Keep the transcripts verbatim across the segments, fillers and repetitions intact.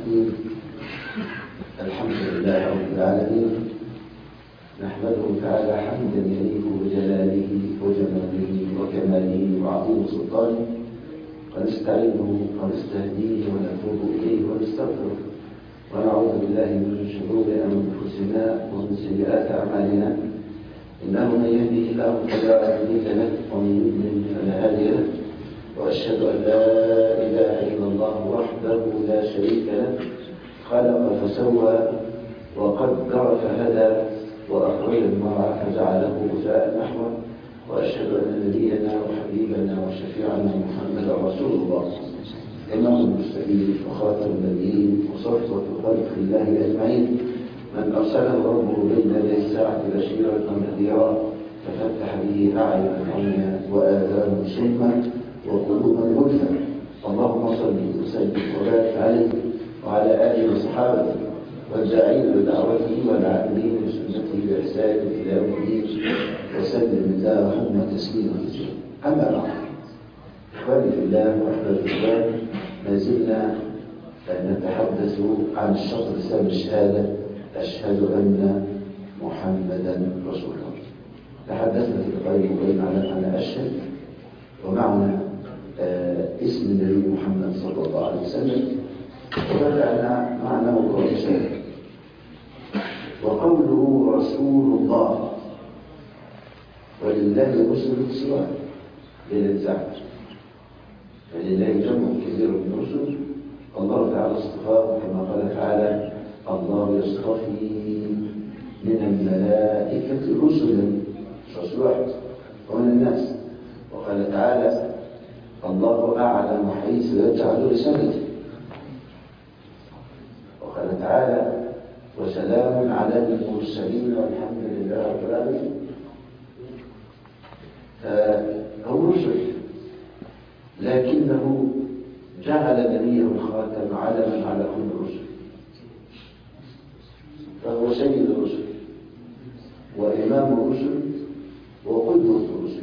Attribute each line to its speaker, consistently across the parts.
Speaker 1: الرحيم. الحمد لله رب العالمين، نحمده تعالى حمدا يليق بجلاله وجماله وكماله وعظيم سلطانه، ونستعينه ونستهديه ونتوب اليه ونستغفره، ونعوذ بالله من شرور انفسنا ومن سيئات اعمالنا، انه من يهده الله فلا مضل له ومن يضلل فلا هادي له، واشهد ان لا اله الا الله وحده لا شريك له، خلق فسوى وقدر فهدى واخرج المرعى فجعله غثاء نحوه، واشهد ان نبينا وحبيبنا وشفيعنا محمدا رسول الله، امام المرسلين وخاتم النبيين وصفوه خلق الله اجمعين، من ارسله ربه بين يدي الساعه بشيرا ونذيرا، ففتح به اعينا عميا واذانا صما وقلوبا غلفا. اللهم صل وسلم وبارك عليه وعلى اله وصحابه والداعين بدعوته والعاملين بسنته باحسان الى يوم الدين، وسلم اللهم تسليما كثيرا. اما بعد، اخواني في الله واحبابي في الله، ما زلنا نتحدث عن الشطر الثاني الشهاده، اشهد ان محمدا رسول الله. تحدثنا في اللقاء الماضي على معنى اشهد، ومعنى آه اسم النبي محمد صلى الله عليه وسلم، وبدأنا معنى موضوع الشهاده وقوله رسول الله، ولله رسل سواه للانزعاج، فلله جمع كثير من الرسل. الله تعالى اصطفاه كما قال تعالى: الله يصطفي من الملائكة رسلا، رسول واحد، ومن الناس. وقال تعالى: الله أعلم حيث يجعل رسالته. وقال تعالى: وسلام على المرسلين والحمد لله رب العالمين. فهو رسل، لكنه جعل نبيه الخاتم علما على كل الرسل، فهو سيد الرسل وإمام الرسل وقدوة الرسل.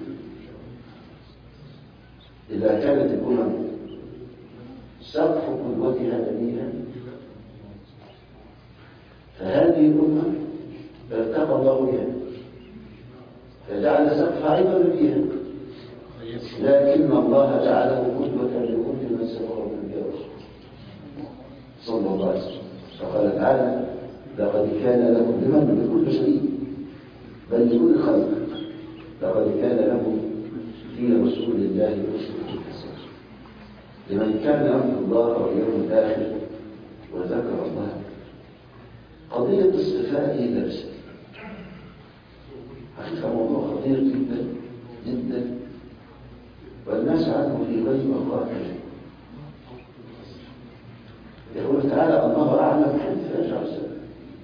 Speaker 1: إذا كانت الأمم سقف قدوتها نبيها، فهذه الأمة ارتقى الله بها فجعل سقفها أيضا نبيها، لكن الله جعله قدوة لكل من سبقه من الرسل صلى الله عليه وسلم. فقال تعالى: لقد كان لكم لمن بكل شيء بل لكل خلق، لقد كان لكم في رسول الله أسوة حسنة لمن كان يرجو الله واليوم الآخر وذكر الله. قضية الصفاء هي نفسها حقيقة موضوع خطير جدا جدا، والناس عنه في غيب الظاهر. يقول تعالى: الله أعلم حيث يجعل رسالته.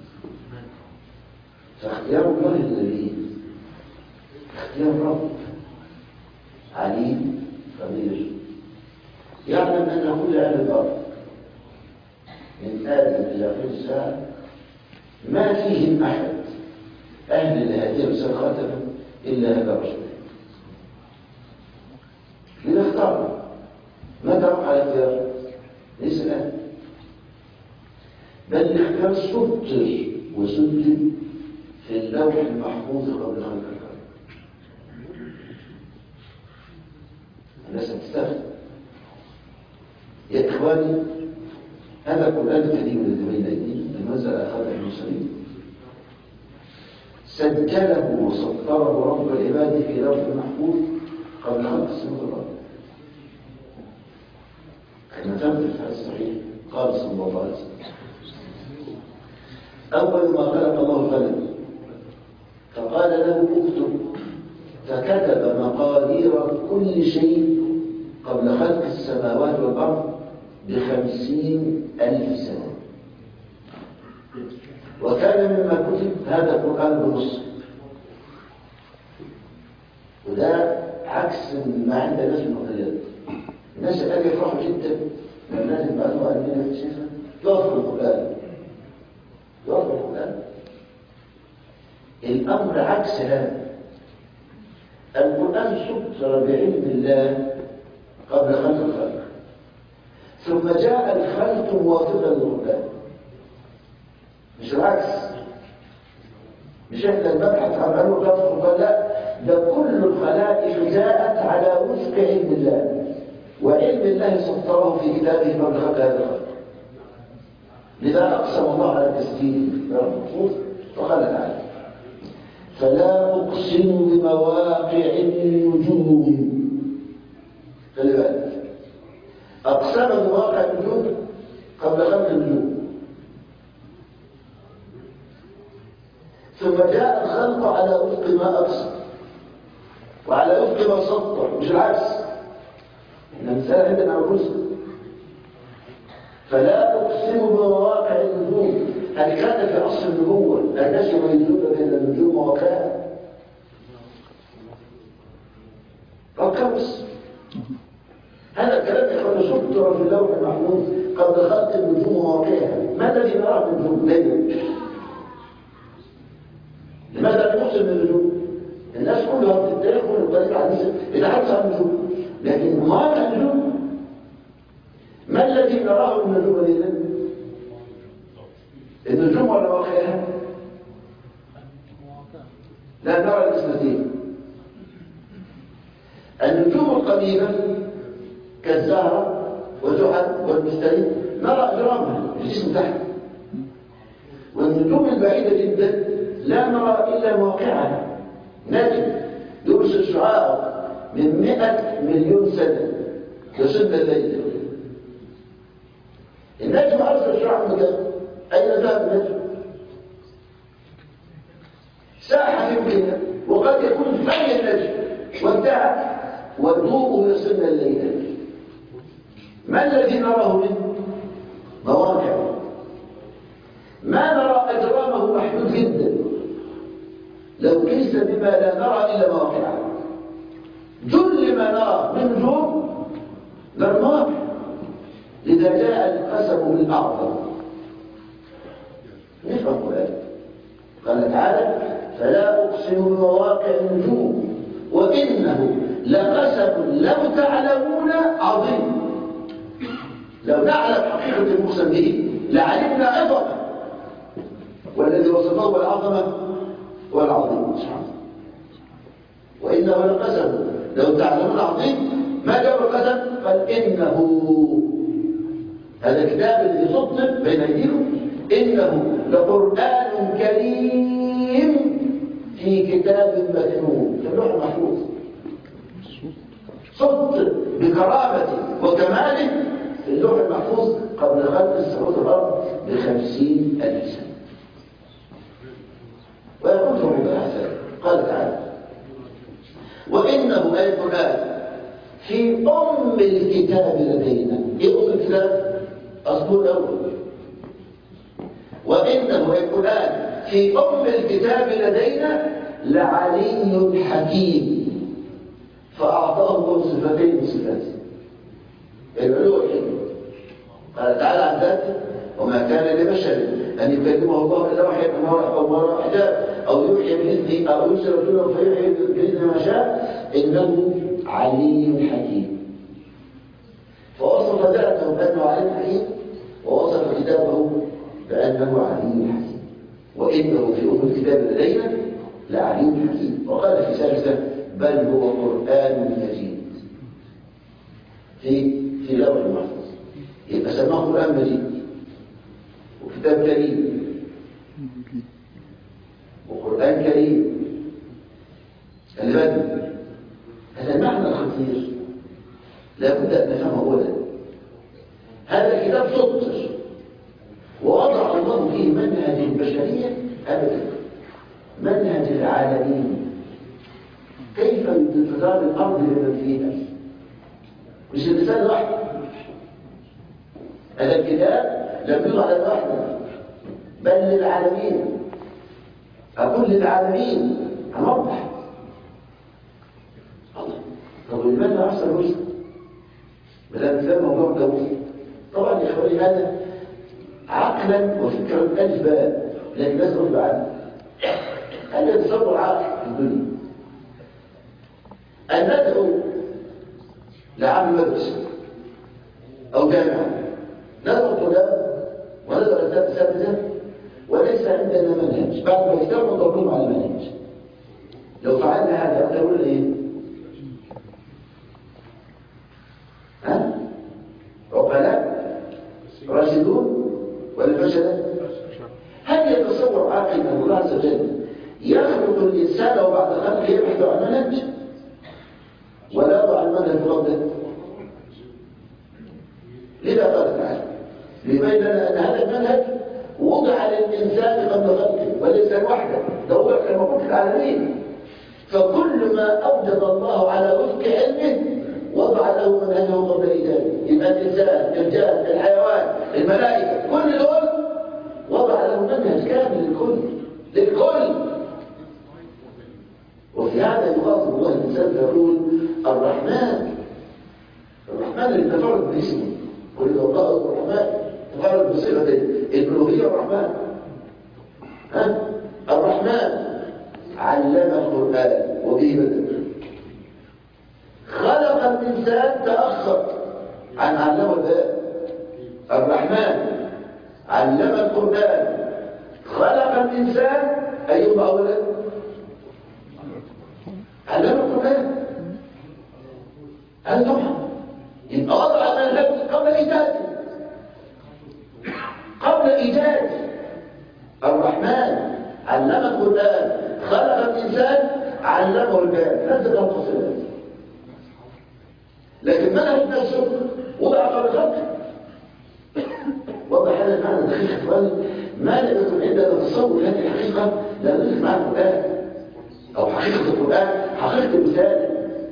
Speaker 1: فاختيار الله النبي اختيار رب عليم خبير، يعلم أن كل أهل الأرض من آدم إلى آخر الساعة ما فيهم أحد أهل لهذه الرسالة خاتمة إلا هذا الرسول. لنختار ماذا وقع على الاختيار؟ ليس الآن، بل الاختيار سطر وسجل في اللوح المحفوظ قبل خلق الكون. الناس تستخدم يا إخواني هذا القرآن الكريم الذي بين أيدينا لنزل أخذ المرسلين، سجله وسطره رب العباد في لوح محفوظ قبل خلق السماوات والأرض. كما ثبت في الحديث الصحيح قال صلى الله عليه وسلم: أول ما خلق الله القلم فقال له اكتب، فكتب مقادير كل شيء قبل خلق السماوات والأرض بخمسين ألف سنة. وكان مما كتب هذا القرآن بنص، وده عكس ما عند الناس من القضيات. الناس الآن يفرحوا جدا لما لازم بعدها أننا في شيخة يقف القرآن يقف القرآن. الأمر عكس هذا. القرآن سطر بعلم الله قبل خلق الخلق، ثم جاء الخلق لست موافقا للقرآن، مش العكس. مش احنا المبحث عن علم القرآن، لا، ده كل الخلائق جاءت على وفق علم الله، وعلم الله سطره في كتابه قبل خلق هذا الخلق. لذا اقسم الله على تسجيله بالمخصوص فقال تعالى: فلا اقسم بمواقع النجوم. خلي بالك، اقسم بمواقع النجوم قبل خلق النجوم، ثم جاء الخلق على وفق ما اقسم وعلى وفق ما سطر، مش العكس. احنا مثال عندنا على الرسل. فلا اقسم بمواقع النجوم، هل كان في عصر النبوه الناس يميزون بين النجوم وواقعها؟ الكبس. هذا الكلام يقول سطر في اللوح المحفوظ قبل خلق النجوم وواقعها. ما الذي نراه من النجوم دائما؟ لماذا نقسم النجوم؟ الناس كلها في التاريخ والطريقه الحديثه يتحدث عن النجوم، لكن مواقع النجوم ما الذي نراه من النجوم هذه؟ النجوم ولا واقعها؟ لا نرى الاثنتين. النجوم القديمه كالزهره وزحل والمشتري نرى اجرامها الجسم تحت، والنجوم البعيده جدا لا نرى الا مواقعها. نجم يرسل شعاع من مئة مليون سنه يصل الليل. النجم أرسل شعاع مكان، أين ذهب النجم؟ ساحة يمكنها، وقد يكون فني النجم وانتهى وضوءه يصل الليل. ما الذي نراه منه؟ مواقع. ما نرى أجرامه محدود جدا، لو قيس بما لا نرى إلا مواقعه. جل ما نرى من نجوم للمواقع. لذا جاء القسم بالأعظم. نفهم ذلك. قال تعالى: فلا أقسم بمواقع النجوم وإنه لقسم لو تعلمون عظيم. لو نعلم حقيقة المقسم به لعلمنا عظمه، والذي وصفه بالعظمة هو العظيم سبحانه. وإنه لقسم لو تعلمون عظيم. ما جاء القسم؟ قال إنه، هذا الكتاب الذي سطر بين أيديكم، إنه لقرآن كريم في كتاب مكنون، في اللوح المحفوظ. سطر بكرامته وكماله في اللوح المحفوظ قبل خلق السماوات والأرض بخمسين ألف سنة. ويقول في الأحسان قال تعالى: وإنه أي القرآن في أم الكتاب لدينا. إيه أم الكتاب؟ أصبر الأول. وإنه القرآن في أم الكتاب لدينا لعلي حكيم. فأعطاه الله صفتين من صفاته، العلو والحكمة. قال تعالى عن ذاته: وما كان لبشر أن يكلمه الله إلا وحيا أو وراء حجاب أو يوحي بإذنه أو يرسل رسولا فيوحي بإذن ما شاء إنه علي حكيم. فوصف ذاته بأنه علي حكيم، ووصف كتابه بأنه علي حكيم. وإنه في أم الكتاب لدينا لعلي حكيم. وقال في ثالثة: بل هو قرآن مجيد في في لوح المحفوظ. يبقى سماه قرآن مجيد وكتاب كريم وقرآن كريم. البدء هذا المعنى الخطير لا بد أن نفهمه أولا. هذا الكتاب سطر ووضع الله فيه منهج البشرية أبدا، منهج العالمين، كيف تدار الأرض لمن فيها، مش الإنسان لوحده. هذا الكتاب لم يوضع على لوحده بل للعالمين. أقول للعالمين، هنوضح. الله، طب لماذا أحسن الرسل؟ بدأ مثال موضوع التوحيد. طبعا يا إخواني هذا عقلا وفكرا ألف باب، لكن لازم نرد عنه. هل يتصور عاقل في الدنيا أن ندعو لعام مدرسة أو جامعة ندعو الطلاب وندعو الأساتذة وليس عندنا منهج، بعد ما يختاروا نضربهم على المنهج. لو فعلنا هذا نقول ايه؟ ها؟ عقلاء راشدون ولا فشلة؟ هل يتصور عاقل ان الله عز وجل يخلق الانسان وبعد خلقه يبحث عن منهج ولا يضع المنهج قبله؟ لذا قال تعالى ليبين لنا ان هذا المنهج وضع للانسان قبل خلقه والانسان وحده، ده هو كما قلت العالمين. فكل ما اوجد الله على وفق علمه وضع له منهجه قبل ايجاده. يبقى الانسان، الجان، الحيوان، الملائكه، كل دول وضع له منهج كامل للكل للكل. وفي هذا يخاطب الله الانسان فيقول الرحمن الرحمن اللي تفرد باسمه، قل اذا الله الرحمن تفرد بصيغه الالوهيه الرحمن. ها؟ الرحمن علم القران وبه بدأ. خلق الانسان تاخر عن علمه البيان. الرحمن علم القران خلق الانسان ايهما اولا؟ علم القران. هذا طبعا يبقى وضع منهج قبل ايجاده قبل ايجاده. الرحمن علم القران خلق الانسان علمه البيان. نزل التفصيلات، لكن منهج نفسه وضع قبل خلقه. وضع هذا المعنى دقيق يا اخواني. ما لم يكن عندنا تصور هذه الحقيقه لا ندرك مع القران او حقيقه القران حقيقه المثال.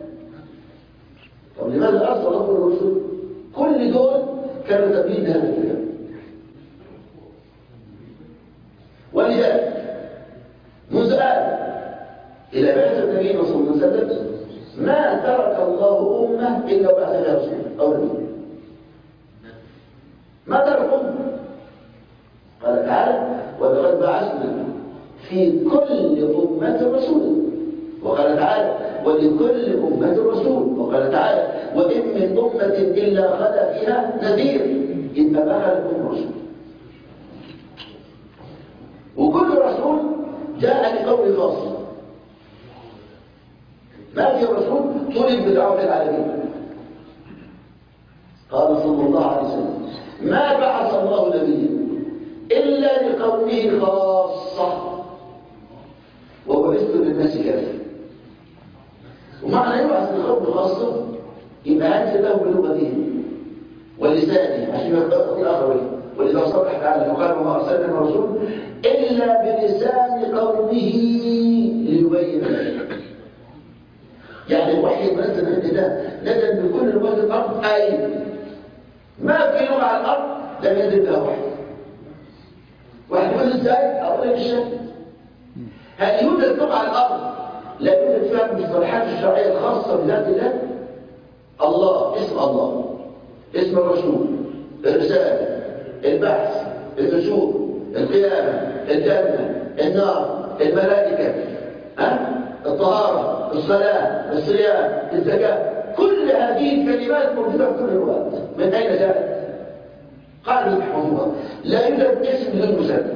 Speaker 1: طب لماذا ارسل الله الرسل؟ كل دول كانوا تبيين هذا الكلام. ولذلك منذ آدم إلى بعثة النبي صلى الله عليه وسلم ما ترك الله أمة إلا وبعث لها رسول أو نبي. ما ترك أمة. قال تعالى ولقد بعثنا في كل أمة رسولا. وقال تعالى ولكل أمة رسول. وقال تعالى وإن من أمة إلا خلا فيها نذير. إنما دخلت أم رسول. وكل رسول جاء لقوم خاص. ما في رسول طلب بدعوة العالمين. قال صلى الله عليه وسلم ما بعث الله نبيا إلا لقومه خاصة وبعثت للناس كافة. ومعنى يبعث لقوم خاصة يبقى أنزل له بلغتهم ولسانه عشان يبقى الآخرين. ولذا صرح تعالى وقال وما أرسلنا من رسول إلا بلسان قومه ليبين له. يعني الوحي المنزل عند ده نزل بكل لغات الأرض. أي ما في لغة على الأرض لم ينزل بها وحي. واحد يقول ازاي؟ أقول لك الشيء هل يوجد لغة على الأرض لا يوجد فيها المصطلحات الشرعية الخاصة بذات الله؟ الله، اسم الله، اسم الرسول، الرسالة، البحث، النشور، القيامة، الجنة، النار، الملائكة، ها؟ الطهارة، الصلاة، الصيام، الزكاة، كل هذه الكلمات موجودة في كل الوقت. من أين جاءت؟ قال محفوظة لا يوجد اسم للمسمى.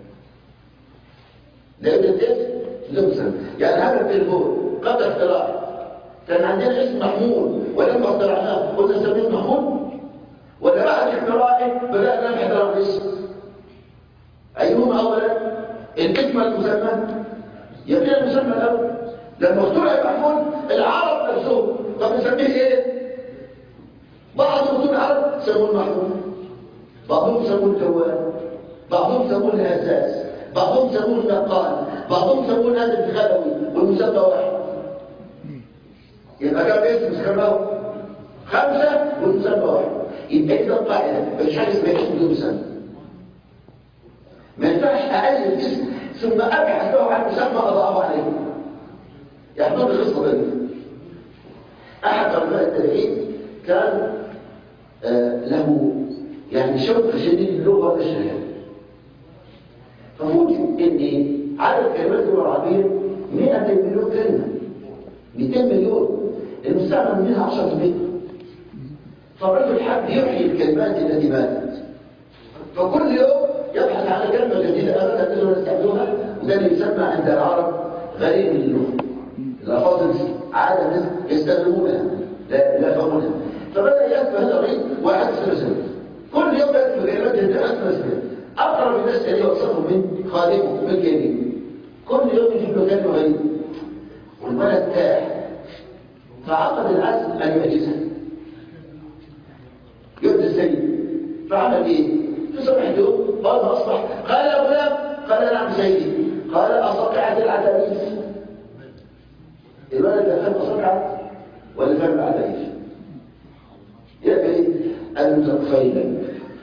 Speaker 1: لا يوجد اسم للمسمى. يعني هذا التليفون قبل اختراعه كان عندنا اسم محمود ولما اخترعناه قلنا نسميه محمود، ولا بعد اختراعه بدأنا نبحث عن الاسم. أيهما أولا؟ الاسم المسمى يبقى المسمى الأول. لما اخترع محمود العرب نفسهم طب نسميه ايه؟ بعض متون العرب سموه محمود، بعضهم سموه الجوال، بعضهم سموه الهزاز، بعضهم سموه النقال، بعضهم سموه الهدف الخلوي، والمسمى واحد. يبقى كم اسم سماه؟ خمسة والمسمى واحد. يبقى إذا القاعدة مفيش حاجة اسمها اسم بدون مسمى. ما ينفعش أألف اسم ثم أبحث له عن مسمى أضعه عليه. يحضر لي قصة بني. أحد علماء التاريخ كان آه له يعني شوق شديد للغة والشهادة. ففوجئ إن عدد كلمات اللغة العربية مئة مليون كلمة، مئتين مليون، المستعمل منها عشرة بالمئة. فالرجل حب يحيي الكلمات التي ماتت فكل يوم يبحث عن كلمة جديدة أبدا تقدر نستعملها، وده اللي يسمى عند العرب غريب من اللغة. الألفاظ عادة يستخدمونها لا لا يفهمونها. فبدأ يكتب هذا الغريب واحد سنة كل يوم يكتب كلمات جديدة سنة. أقرب الناس إليه وصفه من خادمه من كلمه، كل يوم يجيب له كلمة غريبة والولد تاح، فعقد العزم أن يعجزها يؤدي السيد. فعمل ايه؟ في صباح اليوم بعد ما اصبح قال يا غلام، قال نعم سيدي، قال اصقعت العتاريف. الولد لا فهم اصقعت ولا فهم العتاريف. يا ايه؟ انت طفيلا.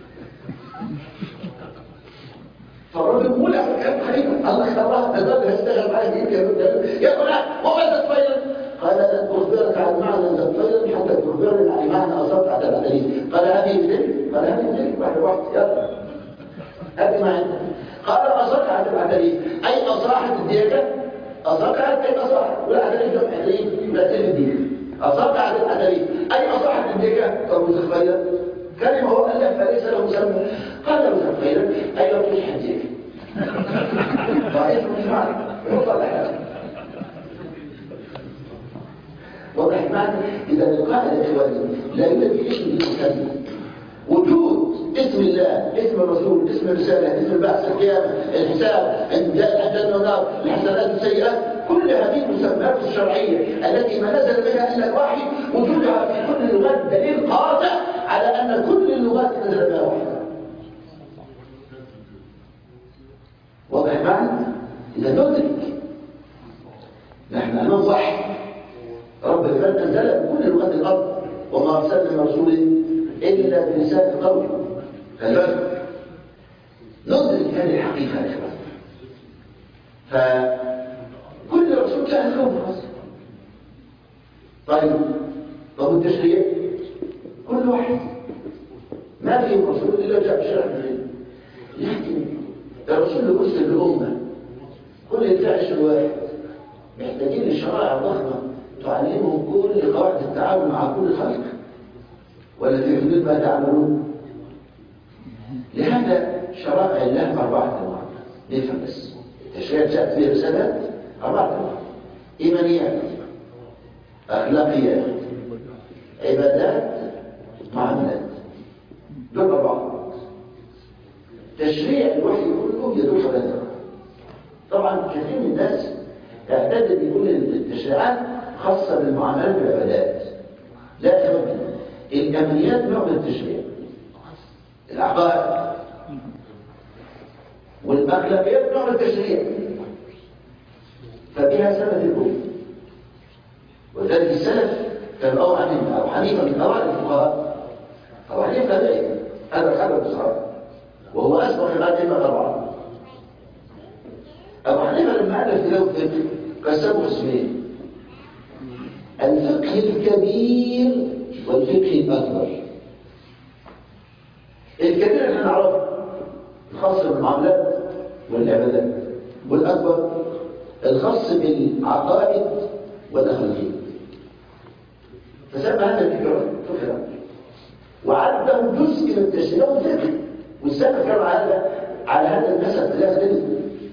Speaker 1: فالراجل مولع كان حريقا، الله اختارها الولد هيشتغل معايا يمكن يا غلام وما طفيلا. قال لن أخبرك عن معنى زفيرا حتى تخبرني عن معنى أصبت العتاريف. قال هذه مثل قال هذه مثل واحد واحد يلا هذه ما عندك. قال أصقعت العتاريف أي أصاحت الديكة. أصقعت أي أصاحت والعتاريف لم عتاريف لا تلف الديكة. أصقعت العتاريف أي أصاحت الديكة. طب زفيرا كلمة هو ألف فليس له مسمى. قال له زفيرا أي لو تشحن الديكة. ضعيف مش معنى يوصل لحاجة واضح معنا. إذا القاعدة الإخواني لا يوجد في اسم المسمى وجود اسم الله، اسم الرسول، اسم الرسالة، اسم البعث، القيامة، الحساب، الجنة والنار، الحسنات والسيئات، كل هذه المسميات الشرعية التي ما نزل بها إلا الوحي وجودها في كل اللغات دليل قاطع على أن كل اللغات نزل بها وحي. واضح معنا؟ إذا ندرك نحن أمام وحي رب العباد أنزل بكل لغات الأرض وما أرسلنا من رسول إلا بلسان قوي. فالبالك ندرك هذه الحقيقة يا إخوان. فكل رسول كان له رسول. طيب طب التشريع كل واحد ما في رسول إلا جاء بشرع من لكن الرسول يرسل الأمة كل يدعش الواحد محتاجين لشرائع ضخمة تعلمهم كل قواعد التعامل مع كل خلق ولا في حدود ما تعملون. لهذا شرائع الله أربعة أنواع. نفهم بس التشريع جاءت فيه رسالات أربعة أنواع: إيمانيات، أخلاقيات، عبادات، معاملات. دول أربعة. تشريع الوحي كله يدل على ذلك. طبعا كثير من الناس اعتاد ان يكون التشريعات خاصة بالمعاملات والعبادات. لا يا الأمنيات نوع من التشريع، الأعضاء والأخلاقيات نوع من التشريع، فبها سبب الكفر. وذلك السلف كان أبو حنيفة أبو حنيفة من أوائل الفقهاء. أبو حنيفة تابعي هذا خبر الصحابة وهو أسبق الأئمة طبعا. أبو حنيفة لما ألف له الفقه قسمه قسمين: الفقه الكبير والفقه الأكبر. الكبير احنا نعرفه الخاص بالمعاملات والعبادات، والأكبر الخاص بالعقائد والأخلاقيات. فسمى هذا الفقه فقه وعده جزء من التشريع والفقه، والسلف كانوا على على هذا النسب لا يختلف.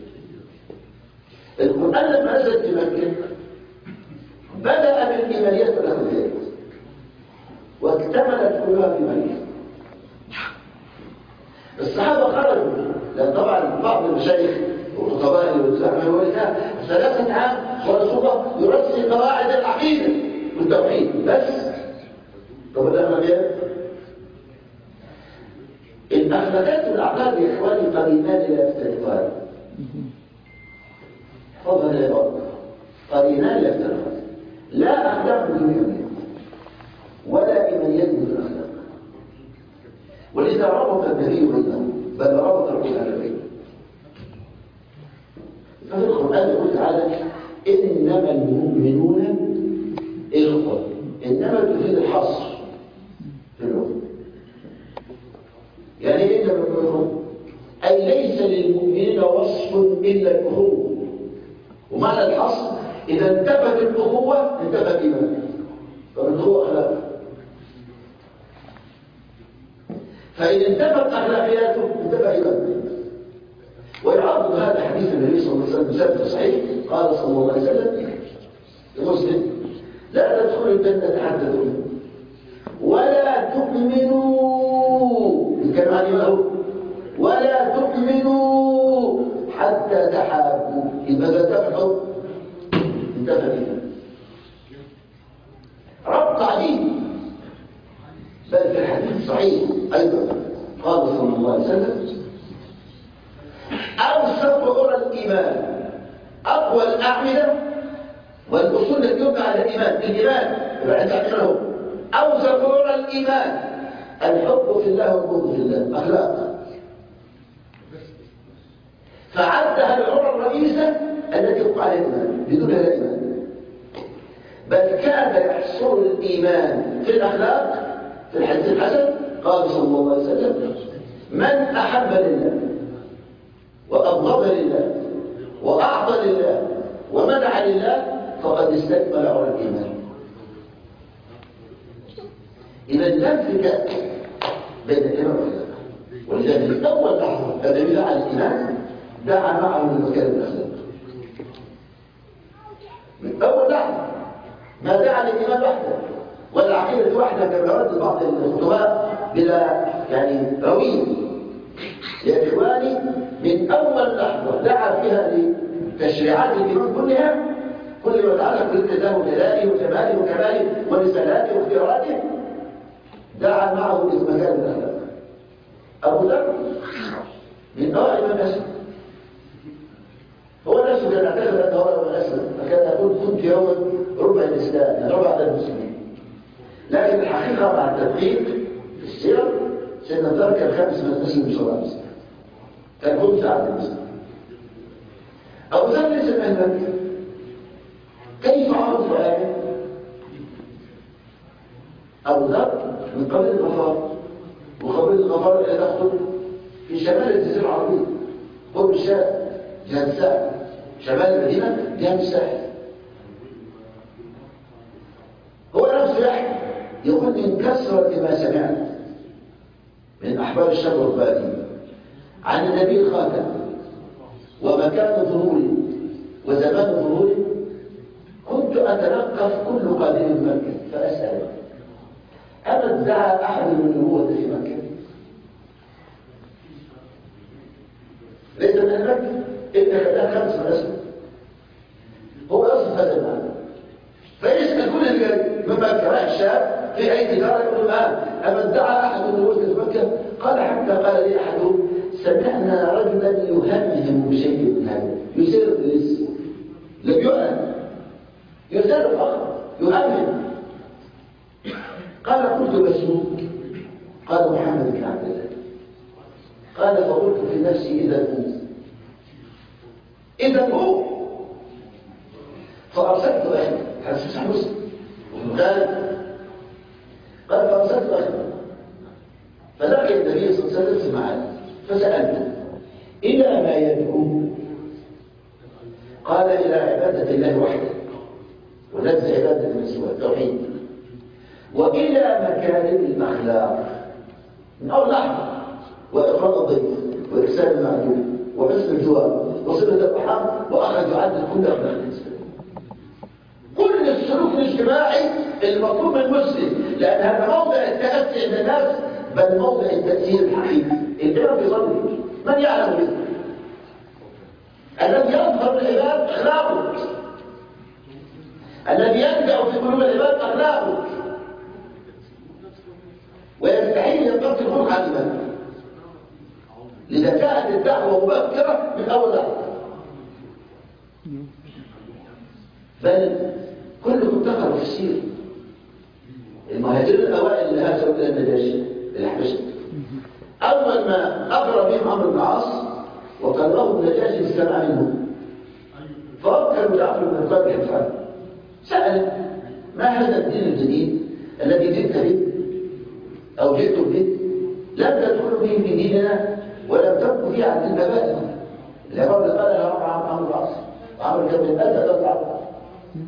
Speaker 1: القرآن لما نزل في مكة بدأ بالإيمانيات والأخلاقيات واكتملت كلها في مكة. الصحابة خرجوا لأن طبعا بعض المشايخ والخطباء اللي بتزعموا يقول لك ثلاثة عام ورسول الله يرسي قواعد العقيدة والتوحيد بس. طب الأخلاقيات الأخلاقيات والعقائد يا إخواني قرينان لا يفترقان. احفظها يا رب، قرينان لا يفترقان. لا أخلاق بدون إيمانيات ولا إيمانيات بدون أخلاق. ولذا ربط النبي بينهم بل ربط القرآن بينهم. ففي القرآن يقول تعالى إنما المؤمنون إخوة. إنما تفيد الحصر في اللغة. يعني إيه إنما المؤمنون؟ أي ليس للمؤمنين وصف إلا الأخوة. ومعنى الحصر إذا انتفت الأخوة انتفت إيمان. فالأخوة أخلاق. فإن انتفت أخلاقياته انتفى إيمانه. ويعرض هذا حديث النبي صلى الله عليه وسلم ثابت صحيح، قال صلى الله عليه وسلم لمسلم: لا تدخلوا الجنة حتى تؤمنوا ولا تؤمنوا، الكلام عن إيمانه، ولا تؤمنوا حتى تحابوا. إذا انتفى الحب انتفى الإيمان. ربط عليه. بل في الحديث الصحيح أيضا قال صلى الله عليه وسلم: أوثق عرى الإيمان أقوى الأعمدة والأصول التي يبنى على الإيمان. الإيمان يبقى أنت تعمله. أوثق عرى الإيمان الحب في الله والبغض في الله، أخلاق. فعدها العرى الرئيسة التي يبقى على الإيمان، بدونها لا إيمان. بل كاد يحصر الإيمان في الأخلاق. في الحديث الحسن قال صلى الله عليه وسلم: من أحب لله وأبغض لله وأعطى لله ومنع لله فقد استكمل عرى الإيمان. إذا لا انفكاك بين الإيمان والأخلاق. ولذلك أول لحظة الذي دعا الإيمان دعا معه من مكان الأخلاق. من أول لحظة ما دعا للإيمان وحده والعقيدة وحده كما رد بعض الخطباء بلا يعني رويه. يا إخواني، من أول لحظة دعا فيها لتشريعات الإيمان كلها، كل ما يتعلق بالالتزام وجلاله وجماله وكماله ورسالاته واختياراته، دعا معه لمكان الأخلاق. أبو ذر من أوائل من أسلم، هو نفسه كان يعتقد أنه هو من أسلم، فكان يقول: كنت يوما ربع الإسلام، يعني ربع على المسلمين. لكن الحقيقة مع التدقيق في السير سيدنا ذر كان خامس من المسلم صلى الله عليه وسلم، كان خمس عبد المسلم. أبو ذر ليس من أهل مكة، كيف عرض آية؟ أبو ذر من قبيلة الغفار، وقبيلة الغفار اللي تخطب في شمال الجزيرة العربية قرب الشام جهة الساحل، شمال المدينة جهة الساحل. هو نفسه يحكي يقول: من كثرة ما سمعت من أحبار الشام والرهبانية عن النبي الخاتم ومكان ظهوره وزمان ظهوره، كنت أتلقف كل قادم مكة فأسأله: أما ادعى أحد من النبوة في مكة؟ ليس من مكة إلا كان خمس من أسلم. هو يصف هذا المعنى، فيسأل كل اللي جاي من مكة رايح الشام في أي تجارة يقول: الآن أما ادعى أحد من النبوة في مكة؟ قال: حتى قال لي أحدهم: سمعنا رجلا يهمهم بشيء من هذا، يسير الاسم لم يؤمن، يسير فقط يهمهم. قال: قلت: مسلوك؟ قال: محمد بن عبد الله. قال: فقلت في نفسي: إذا هو إذا هو فأرسلت أخي، حديث مسلم وابن خالد. قال: فأرسلت أخي فلقي النبي صلى الله عليه وسلم معي فسألته: إلى ما يدعو؟ قال: إلى عبادة الله وحده ونزع عبادة من سواه، التوحيد، وإلى مكارم الأخلاق من أول لحظة، وإكرام الضيف وإحسان المعدوم وحسن الجوار وصلة الأرحام، وأخذ يعدل كل أخلاق الإسلام، كل السلوك الاجتماعي المطلوب من المسلم، لأن هذا موضع التأسي عند الناس بل موضع التأثير الحقيقي. الإمام في صدره من يعلم به؟ الذي يظهر العباد أخلاقه، الذي ينزع في قلوب العباد أخلاقه، ويستحيل ينقص الخلق عن الإيمان. لذا كانت الدعوة مبكرة من أول لحظة. بل كلكم تقرأوا في السيرة المهاجرين الأوائل اللي هاجروا إلى النجاشي الحبشة، أول ما أقرأ بهم عمرو بن العاص وقرأه النجاشي استمع منه، فكر جعفر بن أبي طالب يفعل، سأل: ما هذا الدين الجديد الذي جئت به أو جئتم به؟ لم تدخلوا به في ديننا ولم تبقوا فيه عن الآباء. العبارة اللي قالها عمرو بن العاص، عمرو كان من أدى دولة.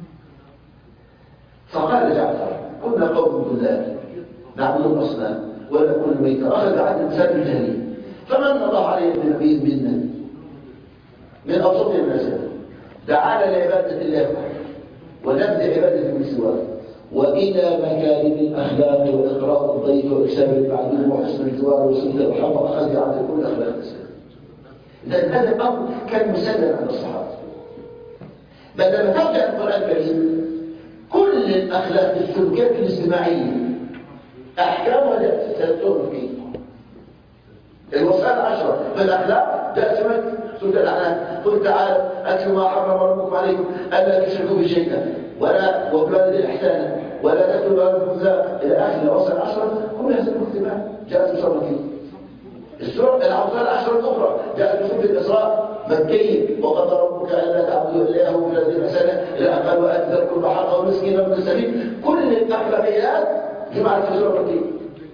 Speaker 1: فقال جعفر: كنا قوم كلاب نعبد الأصنام ولا كل ميتة، أخذ عهد الإنسان بالجاهلية. فمن الله عليه بنبي منا من أبسط الناس دعانا لعبادة الله ونبذ عبادة من سواه وإلى مكارم الأخلاق وإقراء الضيف وإكساب المعدوم وحسن الجوار وسنة الرحمة وأخذ عن كل أخلاق الإسلام. إذن هذا الأمر كان مسلم عند الصحابة. بل لما ترجع القرآن الكريم كل الأخلاق السلوكيات الاجتماعية أحكامها لا تتوقف فيه. الوصايا العشرة من الأخلاق جاءت سمك سورة الأعراف قل تعالى أتلوا ما حرم ربكم عليكم ألا تشركوا به شيئا ولا وبالوالدين إحسانا ولا تأكلوا أموالكم بالباطل إلى آخر الوصايا العشرة. كل هذه المجتمعات جاءت مسرة فيه. السورة الوصايا العشرة الأخرى جاءت بسورة الإسراء مكية وقضى ربك ألا تعبدوا إلا إياه وبالوالدين إحسانا إلى أن قال وآتوا ذا القربى حقه والمسكين وابن السبيل. كل الأخلاقيات جمعت في سورة مكية.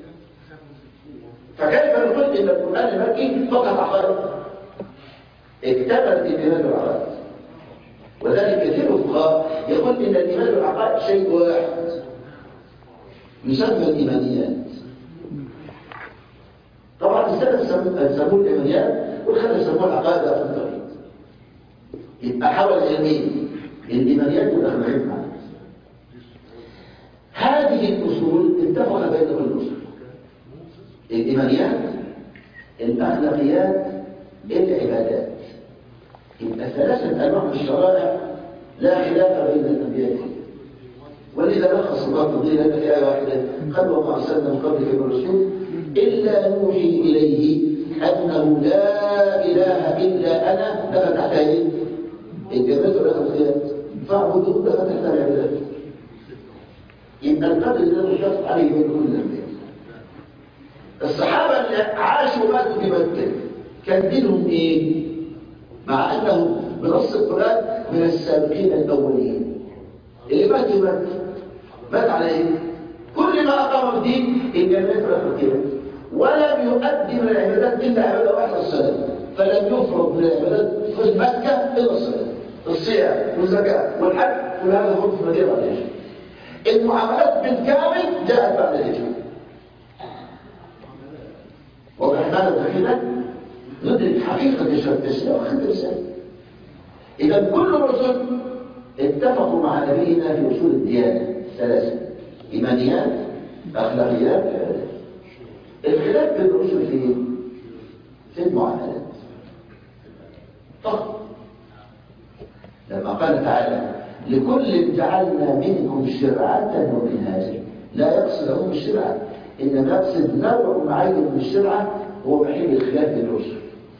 Speaker 1: فكيف نقول ان القرآن المكي فقط عقائد؟ اكتمل الايمان بالعقائد. وذلك كثير الفقهاء يقول ان الايمان بالعقائد شيء واحد يسمى الايمانيات. طبعا السلف سموه الايمانيات والخلف سموه العقائد في التوحيد. يبقى حول علمين الايمانيات والاخلاقيات معا. هذه الاصول اتفق بين كل الاصول: الإيمانيات، الأخلاقيات، العبادات. يبقى ثلاثة أنواع من الشرائع لا خلاف بين الأنبياء فيه. ولذا لخص الله تفضيل هذا في آية واحدة قال وما أرسلنا من قبلك من رسول إلا نوحي إليه أنه لا إله إلا أنا لا فتحت الجنات والأخلاقيات فاعبدوه لا فتحت العبادات. يبقى القدر الذي متفق عليه بين كل الأنبياء. الصحابة اللي عاشوا ماتوا في مكة كان دينهم ايه؟ مع انهم بنص القرآن من السابقين الاولين. اللي مات في مكة مات على ايه؟ كل ما اقام الدين الجنات والاخلاقيات ولم يؤدي من العبادات الا عباده واحده الصلاه. فلم يفرض من العبادات في مكة الا الصلاه، الصيام والزكاه والحج كل هذا فرض في المدينه بعد الهجره. المعاملات بالكامل جاءت بعد الهجره. وبحمالة كده ندرك حقيقة التشريع وخد الرسالة. إذا كل الرسل اتفقوا مع نبينا في أصول الديانة الثلاثة: إيمانيات، أخلاقيات، عبادات. الخلاف بين الرسل في في المعاملات فقط. لما قال تعالى لكل جعلنا منكم شرعة ومنهاجا لا يقصد هم الشرعة إنما يقصد نوع معين من الشرعة هو محل الخلاف بين الرسل.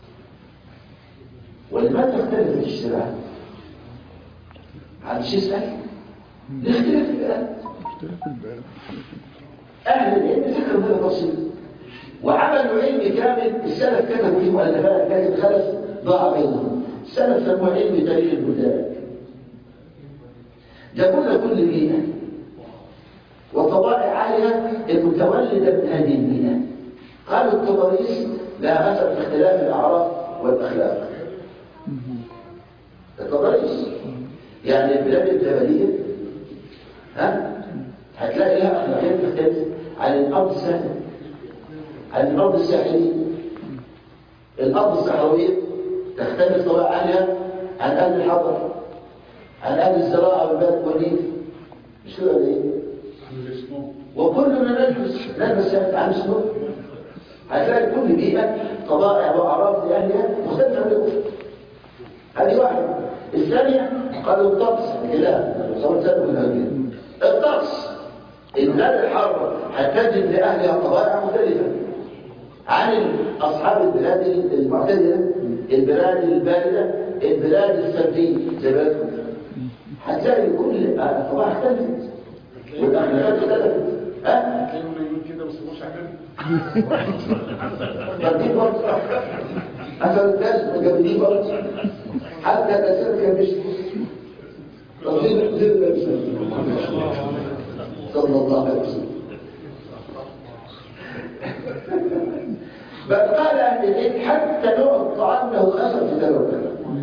Speaker 1: ولماذا اختلفت الشرعة؟ عن شيء سهل لاختلاف البلاد. أهل العلم ذكروا هذا التفصيل وعملوا علم كامل. السلف كتبوا فيه مؤلفات لكن الخلف ضاع بينهم. السلف سموه علم تاريخ البلدان. جابوا لنا كل بيئة وطبائع عالية المتولدة من هذه البيئة. قالوا التضاريس لها أثر في اختلاف الأعراف والأخلاق. التضاريس يعني البلاد الجبلية ها هتلاقي لها أخلاقيات تختلف عن الأرض الساحلية. عن الأرض الساحلية الأرض الصحراوية تختلف طبائع عالية عن أهل الحضر، عن أهل الزراعة والبلد والريف. مش كده ولا إيه؟ وكلنا نلبس نلبس عن سنور. هتلاقي كل بيئة طبائع وأعراف لأهلها مختلفة عن الأخرى. هذه واحدة. الثانية قالوا الطقس لا صورت سنة بالهجية. الطقس البلاد الحارة هتجد لأهلها طبائع مختلفة عن أصحاب البلاد المعتدلة، البلاد الباردة، البلاد السردية زي بلادكم. هتلاقي كل طبائع اختلفت والأخلاقات اختلفت. ها؟
Speaker 2: كانوا نايمين كده ما سموش عجل.
Speaker 1: ترتيب برضه. أثر الناس مجابدين برضه. حتى الأسئلة كان مش ترتيب زي النبي صلى الله عليه وسلم. بل قال أهل العلم حتى نوع الطعام له أثر في ذلك.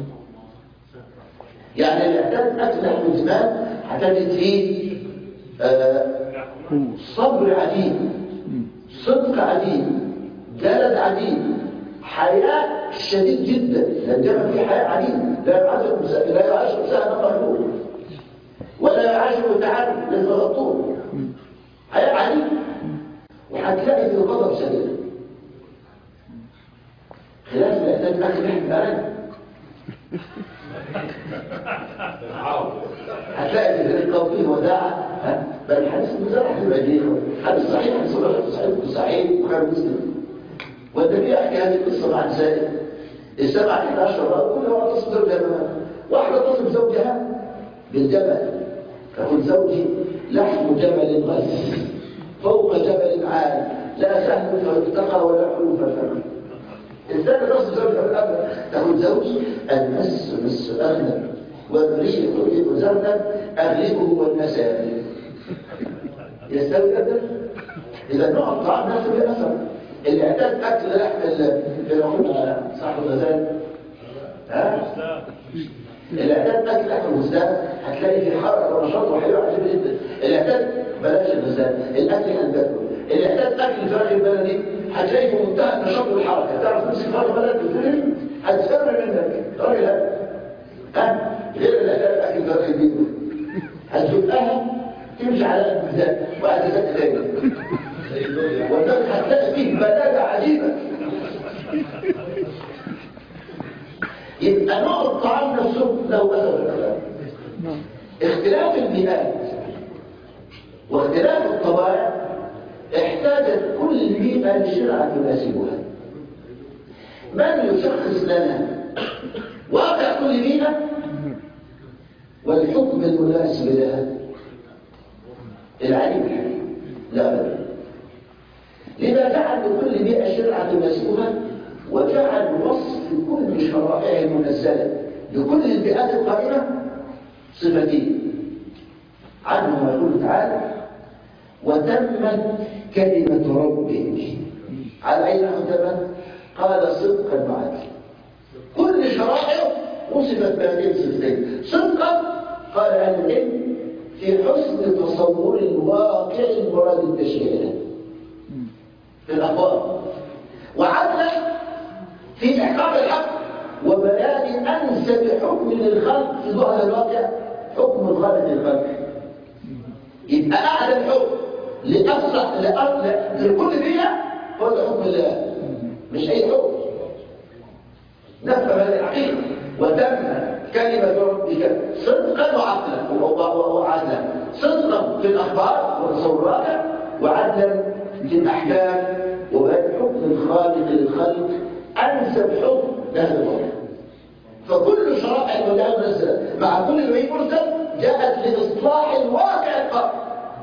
Speaker 1: يعني اللي اعتاد أكل لحم الجمال هتجد فيه آه صبر عجيب، صدق عجيب، جلد عجيب، حياء شديد جدا، لأن الجمل فيه حياء عجيب، لا يعاشر لا يعاشر سهل مخلوق ولا يعاشر تعب للمغطور، حياء عجيب. وهتلاقي في الغضب شديد، خلاف لا يحتاج أكل لحم أرانب. هتلاقي في الرقة فيه وداعة، بل الحديث المزارع في المدينة حديث صحيح، حديث صحيح صحيح بخاري مسلم. والنبي يحكي هذه القصة عن سائل السبعة إحدى عشر كل واحدة تصف زوجها، واحدة تصف زوجها بالجمل، تقول زوجي لحم جمل غث فوق جبل عال لا سهل فيتقى ولا حلو فالفقر. الثانية تصف زوجها بالأبد، تقول زوجي المس مس أغنى والريح ريح زرنا أغلبه والنساء. يستوي أبدا؟ إذا نوع الطعام نفسه له أثر. اللي اعتاد أكل لحم اللي قلنا صاحب الغزال، ها؟ اللي اعتاد أكل لحم الغزال هتلاقي في حركة ونشاط وحيوية عجيبة جدا. اللي اعتاد بلاش الغزال، الأكل اللي هنباكله، اللي اعتاد أكل الفراخ البلدي هتلاقي في منتهى النشاط والحركة. تعرف تمسك فراخ بلد بتقول هتفرق منك راجل هذا، ها؟ غير اللي اعتاد أكل الفراخ البيض هتزقها تمشي على الغزال وهتزق تاني. والنبي هتلاقي فيه بلاغة عجيبة. يبقى نوع الطعام نفسه له أثر في الأخلاق. اختلاف البيئات واختلاف الطبائع احتاجت كل بيئة لشرعة تناسبها. من يشخص لنا واقع كل بيئة والحكم المناسب لها؟ العليم الحكيم لا بد. لذا جعل لكل بيئة شرعة تناسبها، وجعل وصف كل شرائع المنزلة لكل البيئات القائمة صفتين. عنه ما يقول تعالى وتمت كلمة ربك على أي نحو تمت؟ قال صدقا وعدلا. كل شرائع وصفت بهذين الصفتين. صدقا قال أهل العلم في حسن تصور الواقع المراد التشريع له في الأخبار، وعدلا في إحقاق الحق وبيان أنسب حكم للخلق في ظهر الواقع، حكم الخالق للخلق. يبقى أعلى الحكم لأصلح لأصلح لكل بيئة هو حكم الله، مش أي حكم. نفهم هذه الحقيقة. وتم كلمة ربك صدقا وعدلا وعدلا، صدقا في الأخبار والتصورات، وعدلا في الأحكام وبيان حكم الخالق للخلق أنسب حكم لهذا الوضع. فكل شرائع الولاء منزلة مع كل نبي مرسل جاءت لإصلاح الواقع القائم.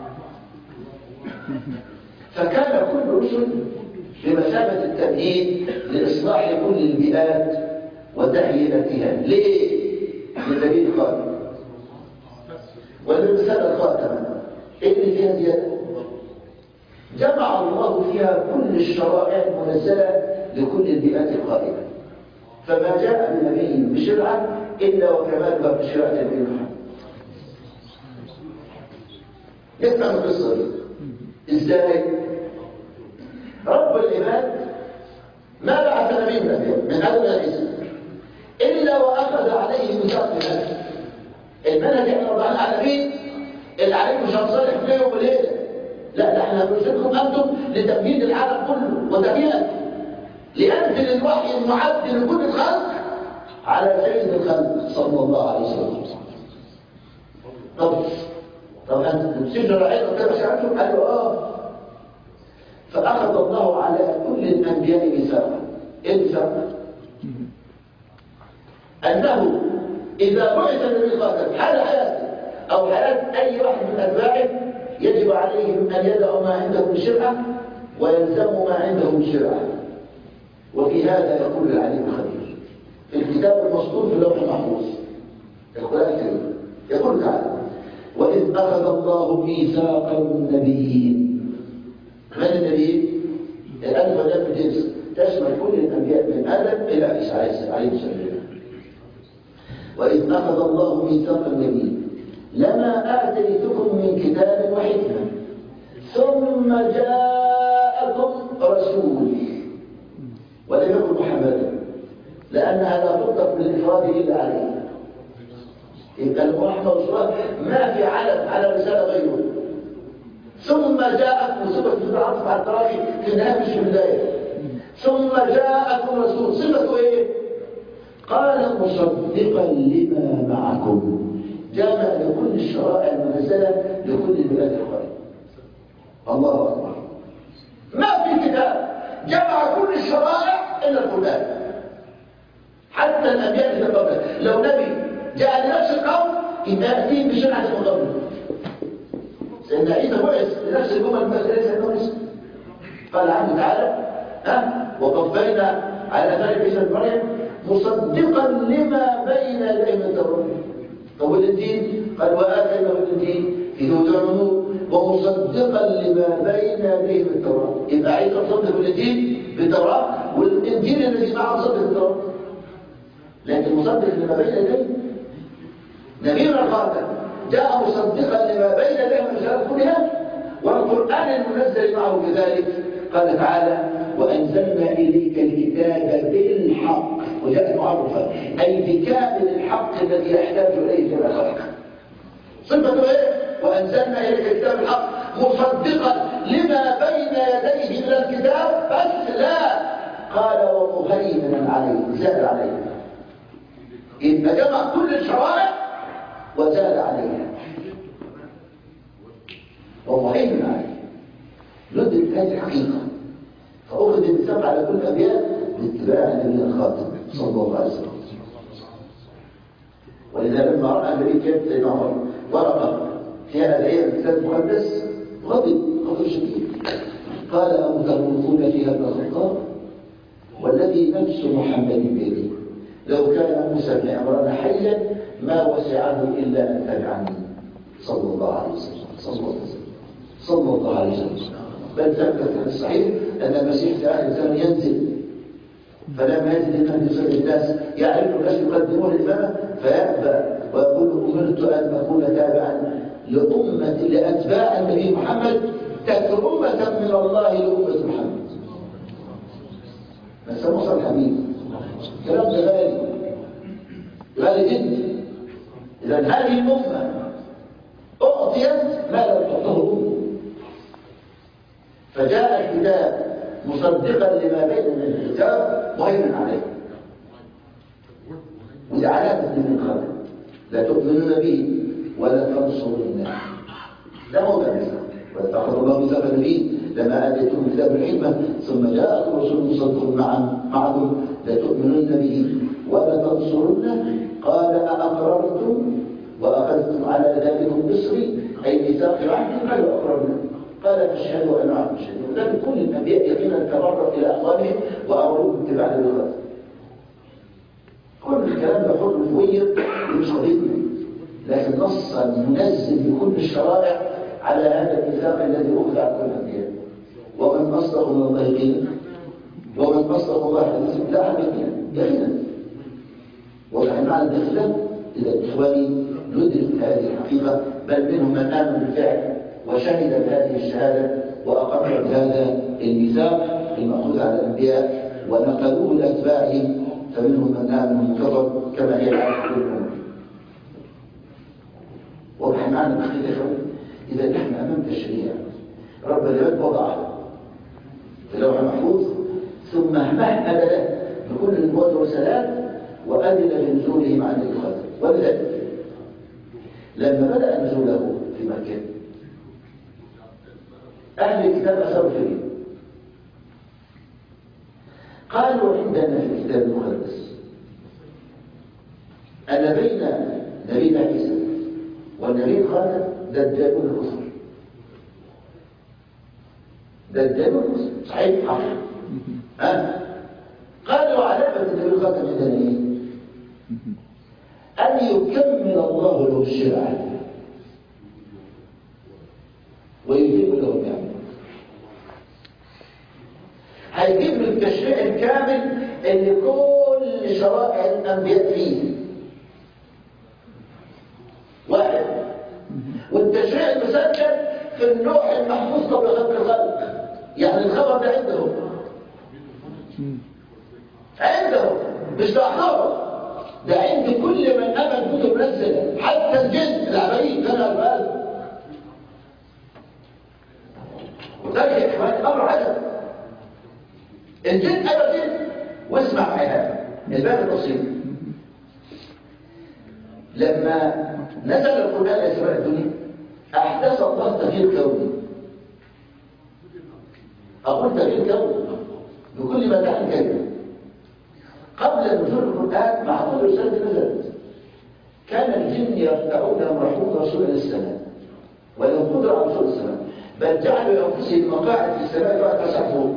Speaker 1: فكان كل رسل بمثابة التمهيد لإصلاح كل البيئات وتهيئتها. ليه؟ لدليل خاتم والرسالة الخاتمة اللي فيها زيادة جمع الله فيها كل الشرائع المنزلة لكل البيئات القائمة. فما جاء بنبي بشرعة إلا وكمالها بشرعة النبي محمد. نسمع القصة دي إزاي؟ رب العباد ما بعث نبي من أول عيسى إلا وأخذ عليه ميثاق المنهج. المنهج احنا وضعنا على مين؟ اللي عليكم مش هنصالح في يوم وليلة، لا ده احنا بنرسلكم أنتم لتمهيد العالم كله وتبيئته، لينزل الوحي المعد لكل الخلق على سيد الخلق صلى الله عليه وسلم. طب طب أنت تسجل رأيت وكما شعرتم؟ قالوا آه. فأخذ الله على كل الأنبياء ميثاقا. إيه الميثاق؟ أنه إذا بعث النبي خاتم حال حياته أو حياة أي واحد من أتباعه يجب عليهم أن يدعوا ما عندهم من شرعة ويلزموا ما عندهم من شرعة. وفي هذا يقول العليم الخبير في الكتاب المسطور في اللوح المحفوظ القرآن الكريم يقول تعالى وإذ أخذ الله ميثاق النبيين. من النبيين؟ الألف واللام الجنس تشمل كل الأنبياء من آدم إلى عيسى عليه السلام. وإذ أخذ الله ميثاق النبيين لما آتيتكم من كتاب وحكمة ثم جاءكم جاءكم رسول، ولم يكن محمدا، لأنها لا تطلق بالإفراد إلا عليه. يبقى المرحمة والصلاة ما في علم على رسالة غيره. ثم جاءكم صفة في العطف على التراخي في النهاية مش في البداية. ثم جاءكم رسول، صفته ايه؟ قال مصدقا لما معكم، جامع لكل الشرائع المنزلة لكل البلاد الخير. الله أكبر. ما في كتاب جمع كل الشرائع إلا القرآن. حتى الأنبياء اللي قبله لو نبي جاء لنفس القوم يبقى يأتيه بشرعة من قبله. سيدنا عيسى بعث لنفس الأمة المسيحية سيدنا عيسى. قال عنه تعالى: ها وقفينا على ذلك عيسى بن مريم مصدقا لما بين يديه من التوراة. طب والإنجيل؟ قال وآتيناه الإنجيل فيه هدى ونور ومصدقا لما بين يديه من التوراة. يبقى عيسى مصدق الإنجيل بالتوراة، والإنجيل الذي معه مصدق التوراة، لكن مصدق لما بين يديه. نبينا الخاتم جاء مصدقا لما بين يديه من الرسالة كلها، والقرآن المنزل معه كذلك. قال تعالى: وأنزلنا إليك الكتاب بالحق، وجاءت معرفة أي بكامل الحق الذي يحتاج إليه جميع الخلق. صفته إيه؟ وأنزلنا إليك الكتاب بالحق مصدقا لما بين يديه من الكتاب، بس لا، قال ومهيمنا عليه، زاد عليه. إن جمع كل الشرائع وزاد عليها ومهيمن عليه. ندرك هذه الحقيقة، فأخذ الاتفاق على كل الأنبياء باتباع النبي الخاتم صلى الله عليه وسلم. ولذا لما رأى النبي كيف سيدنا عمر ورقة فيها الآية من الكتاب المقدس غضب غضب شديد، قال: أو تغلطون فيها ابن الخطاب والذي نفس محمد بيده لو كان موسى بن عمران حيا ما وسعه إلا أن تبعني صلى الله عليه وسلم صلى الله عليه وسلم صلى الله عليه وسلم. بل ثبت في الصحيح أن المسيح في آخر الزمن ينزل، فلما ينزل الإمام يصلي الناس يعرف الناس يقدمون الإمامة فيأبى ويقول: أمرت أن أكون تابعا لأمة لأتباع النبي محمد تكرمة من الله لأمة محمد. بس مصر الحبيب كلام ده غالي غالي جدا. إذا هذه الأمة أعطيت ما لم تعطه الأمة، فجاء الكتاب مصدقا لما بين من الكتاب مهيمن عليه. ودي علامة من الخلق: لا تؤمنون به ولا تنصرونه. ده موضع الإسلام. واتخذ الله ميثاق النبي لما آتيتكم كتاب الحكمة ثم جاءكم رسول مصدق معكم لتؤمنن به ولا تنصرونه. قال: أأقررتم وأخذتم على ذلكم مصري أي ميثاق عهد؟ قالوا أقررنا. قال: فاشهدوا أنا معكم شهيد. وذلك كل الأنبياء يقينا تبرأ إلى أقوامهم وأمروهم باتباع النبي. كل الكلام ده حر مفوير مش قضيتنا، لكن نص منزل بكل الشرائع على هذا الميثاق الذي أخذ على كل الأنبياء. ومن أصدق من الله قيلا ومن أصدق الله حديثا لا أحد يقينا. وكان معنى الدخلة إذا إخواني ندرك هذه الحقيقة، بل منهم من آمن بالفعل وشهد بهذه الشهادة وأقر بهذا الميثاق المأخوذ على الأنبياء ونقلوه لأتباعهم، فمنهم من آمن ومن كفر كما هي العادة في كل الأمور. وكان معنى الدخلة إذا نحن أمام تشريع رب العباد وضعه في اللوح المحفوظ ثم مهد له بكل النبوات والرسالات وأذن بنزوله مع النبي الخاتم. ولذلك لما بدأ نزوله في مكة أهل الكتاب أثروا فيه، قالوا: عندنا في الكتاب المقدس أن بين نبينا عيسى والنبي الخاتم دجالون الكفر. دجالون الكفر صحيح حق. ها قالوا علامة النبي الخاتم عندنا ايه؟ أن يكمل الله له الشرع ويتم له النعمة. هيجيب له التشريع الكامل اللي كل شرائع الأنبياء فيه واحد، والتشريع المسجل في اللوح المحفوظ قبل خلق الخلق يعني الخبر ده عندهم عندهم مش تحضره، ده عند كل من امن كتب منزله، حتى الجن العمليين كان البال وذلك يا اخوان امر عجب. الجن ابدا. واسمع معايا الباب البسيط. لما نزل القرآن لسماء الدنيا أحدث الله تغيير كوني. أقول تغيير كوني بكل ما تحت كلمة. قبل نزول القرآن مع كل رسالة نزلت كان الجن يرتعون يمرحون رسول السماء ولهم قدرة على وصول السماء، بل جعلوا لأنفسهم مقاعد في السماء بعد تسعفهم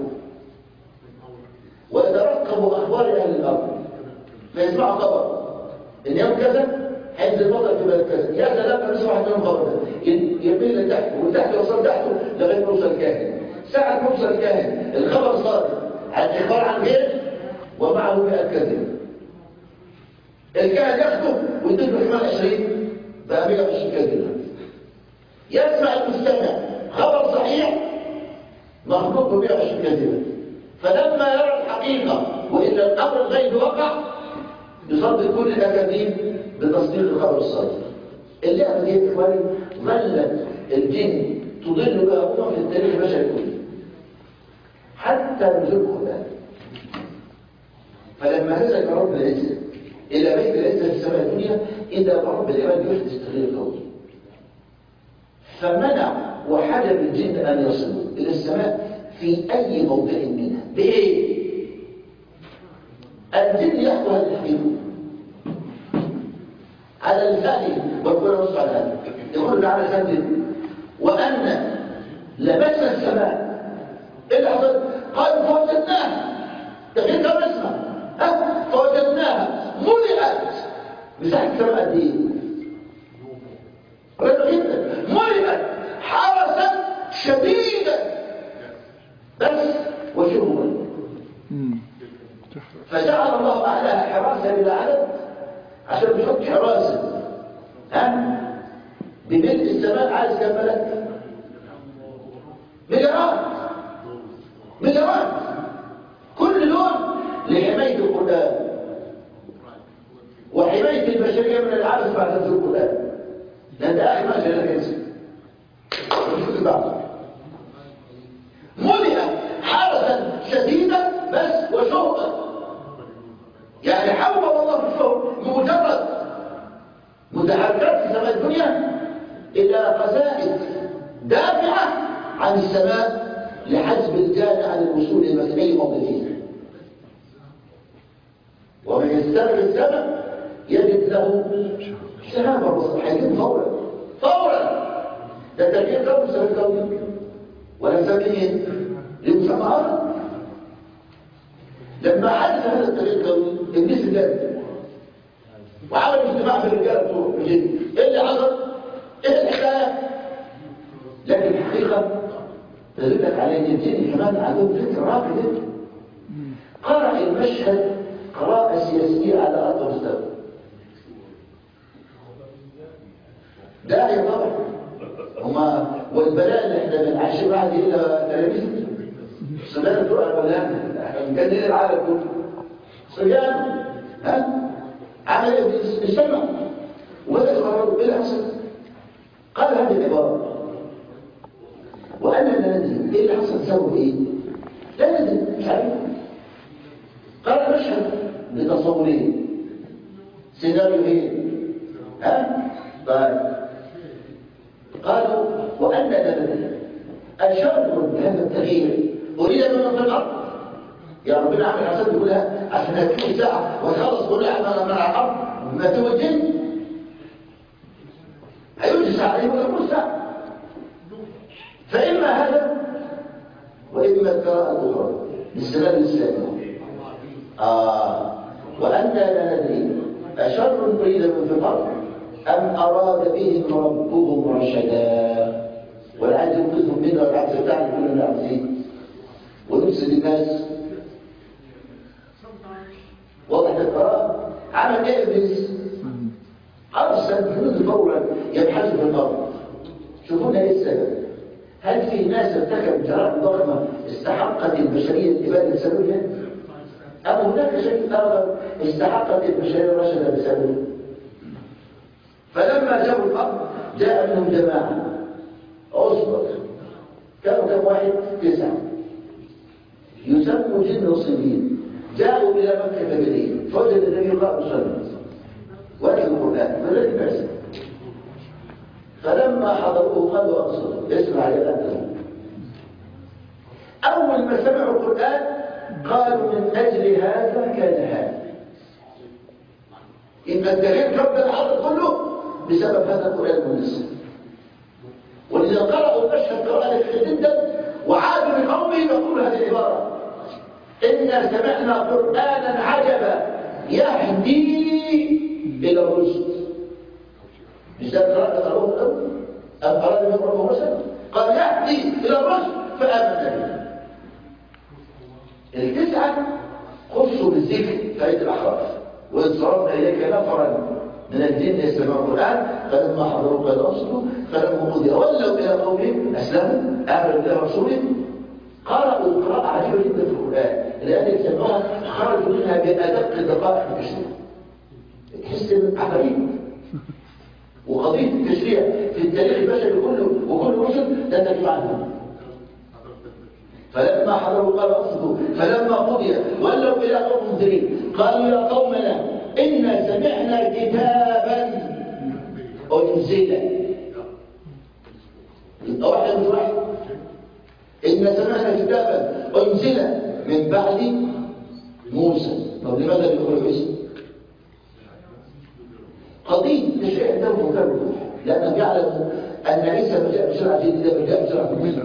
Speaker 1: ويترقبوا أخبار أهل الأرض فيسمعوا خبر إن يوم كذا عند المطر في بلد كذا، يا سلام لما يسمع واحد منهم خبر ده يميل لتحته وتحته يوصل تحته لغايه ما يوصل الكاهن. ساعة ما يوصل الكاهن الخبر صادق عن إخبار عن غيره ومعه مئة كذب. الكاهن يخطب ويديله احتمال عشرين بقى مئة وعشرين كذب. يسمع المستمع خبر صحيح مخلوق ب مئة وعشرين كذبة، فلما يرى الحقيقة وإلا الأمر الغيب وقع يصدق كل الأكاذيب بتصديق الخبر الصادق. اللعبة دي يا إخواني ظلت الجن تضل بها أمم في التاريخ البشري كله حتى نزول القرآن. فلما نزل رب العزة إلى بيت العزة في السماء الدنيا إذا رب العباد يحدث تغيير كوني، فمنع وحجب الجن أن يصلوا إلى السماء في أي موضع منها. بإيه؟ الجن يحكوا هذا الحديث على لسانه والقرآن نص على هذا يقول تعالى سجد وأن لمسنا السماء. إيه اللي حصل؟ قالوا فوجدناها تغيير كم اسمها ها فوجدناها ملئت. مساحة السماء قد إيه؟ رهيبة جدا. ملئت حرسا شديدا بس وشهوا، فجعل الله أعلاها حراسة بلا عدد عشان بيحط حراسة ها بملء السماء. عايز كم ملك؟ مليارات مليارات كل لون لحماية القرآن وحماية البشرية من العبث بعد نزول القرآن، لأن ده آخر ما جاء لك ينسى ونشوف بعض. ملئ حرسا شديدا بس وشهبا، يعني حول الله في الشهر بمجرد متحركات في سماء الدنيا إلى قذائف دافعة عن السماء لحجب الجان عن الوصول إلى أي موضع فيها. ومن يستمر السماء يجد له شهابة الرسول حيجب فورا فورا. ده تغيير كون سماء الكون ولا سميه لمسمى أرض. لما حدث هذا التغيير الكوني ابليس جاد وعمل اجتماع في الرجاله بتوع الجن. ايه اللي حصل؟ ايه الحكايه؟ لكن الحقيقه تدلك على ان الجن كمان عندهم فكر راقي جدا. قرأ المشهد قراءه سياسيه على ارض مستوى. داعي طبعا هما والبلاء اللي احنا بنعيشه بعد الى تلاميذ صبيان الدرع ولا احنا مجنين العالم كله صبيان ها عمل السمع وبدأ يقرروا ايه اللي حصل؟ قال هذه العبارة وأنا لا ندري ايه اللي حصل سبب ايه؟ لا ندري مش عارف. قال مشهد بتصورين سيناريوهين ها؟ طيب قالوا وأنا لا ندري أشر بهذا التغيير أريد منه في الأرض. يا ربنا عمل حسن كلها عشان هتكون ساعة وخلص كلها من الأرض ما توجد هيوجد ساعة يبقى يكون ساعة. فإما هذا وإما القراءة الأخرى بالسلام الإسلامي. آه وأنا لا ندري أشر أريد من في الأرض أم أراد بهم ربهم رشدا. ولا عايز ينقذهم منه ولا عايز يفتحهم كلنا عايزين ونفسد الناس. واضح القراءة عمل ايه ابليس؟ ارسل جنود فورا يبحثوا في الارض. شوفونا ايه السبب؟ هل في ناس ارتكبوا جرائم ضخمة استحقت البشرية الإبادة بسببها؟ أم هناك شيء آخر استحقت البشرية الرشد بسببه؟ فلما جاءوا الأرض جاء منهم جماعة عصبة، كانوا كم واحد؟ تسعة، يسموا جن نصيبين، جاءوا إلى مكة بليل فوجد النبي يقرأ السنة وكتب القرآن فلذلك بأسه. فلما حضروه قالوا أنصروا اسمع يا أنتم. أول ما سمعوا القرآن قالوا من أجل هذا كان هذا، إن الدليل رب العالم كله بسبب هذا القرآن المنزل. ولذا قرأوا المشهد قراءة كثيرة جدا وعادوا من قومه يقول هذه العبارة: إنا سمعنا قرآنا عجبا يهدي إلى الرشد. مش ده قراءة قرأوه الأول؟ أم أراد من قرأوه رشد؟ قال يهدي إلى الرشد فآمن به. التسعة خصوا بالذكر فائدة الأحراف: وإذ صرفنا إليك نفرا من الجن يستمعون القرآن فلما حضروا قال أنصتوا فلما قضي ولوا إلى قومهم أسلموا آمنوا بالله ورسوله. قرأوا قراءة عجيبة جدا في القرآن لأن يسمعوها خرجوا منها بأدق دقائق التشريع. تحس إن عفاريت. وقضية التشريع في التاريخ البشري كله وكل الرسل لا تجمع عنهم. فلما حضروا قال أنصتوا فلما قضي ولوا إلى قوم منذرين قالوا يا قومنا إنا سمعنا كتابا أنزل. واحد من واحد إنا سمعنا كتابا أنزل من بعد موسى. طب لماذا يقول عيسى؟ قضية تشريع عندهم منكر الروح لأنهم يعلموا أن عيسى ما جاء بسرعة جديدة ما جاء بسرعة موسى.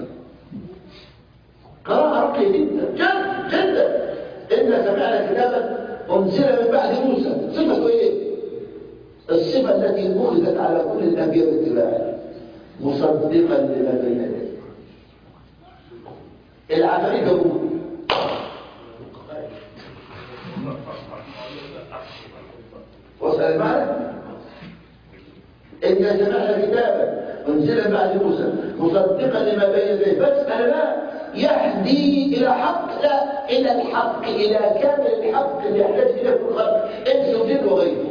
Speaker 1: قراءة راقية جدا جدا جدا. إنا سمعنا كتابا أنزل من بعد موسى. صفته إيه؟ الصفة التي أخذت على كل الأنبياء باتباعها مصدقا لما بين يديه. العفاريت أبوه وصل المعنى؟ إنا سمعنا كتابا أنزل من بعد موسى مصدقا لما بين يديه. بس أنا لا يهدي إلى حق، لا إلى الحق، إلى كامل الحق اللي يحتاج إليه كل خلق إنس وجن وغيره.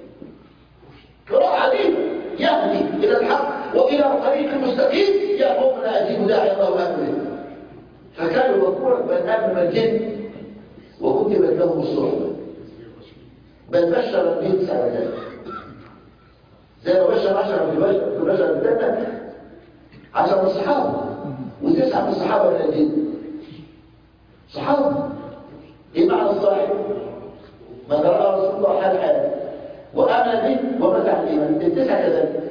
Speaker 1: قراءة عديدة يهدي إلى الحق وإلى الطريق المستقيم. يا قومنا أجيبوا داعي الله وآمنوا. فكانوا مذكورا بل آمن الجن وكتبت لهم الصحبة. بل بشر الجن سنتين زي ما بشر عشرة في البشر في البشر الثانية عشرة من الصحابة وتسعة من الصحابة من الجن. صحابة إيه معنى الصاحب؟ من رأى رسول الله حال حاله وآمن به ومتع الإيمان. التسعة كذلك.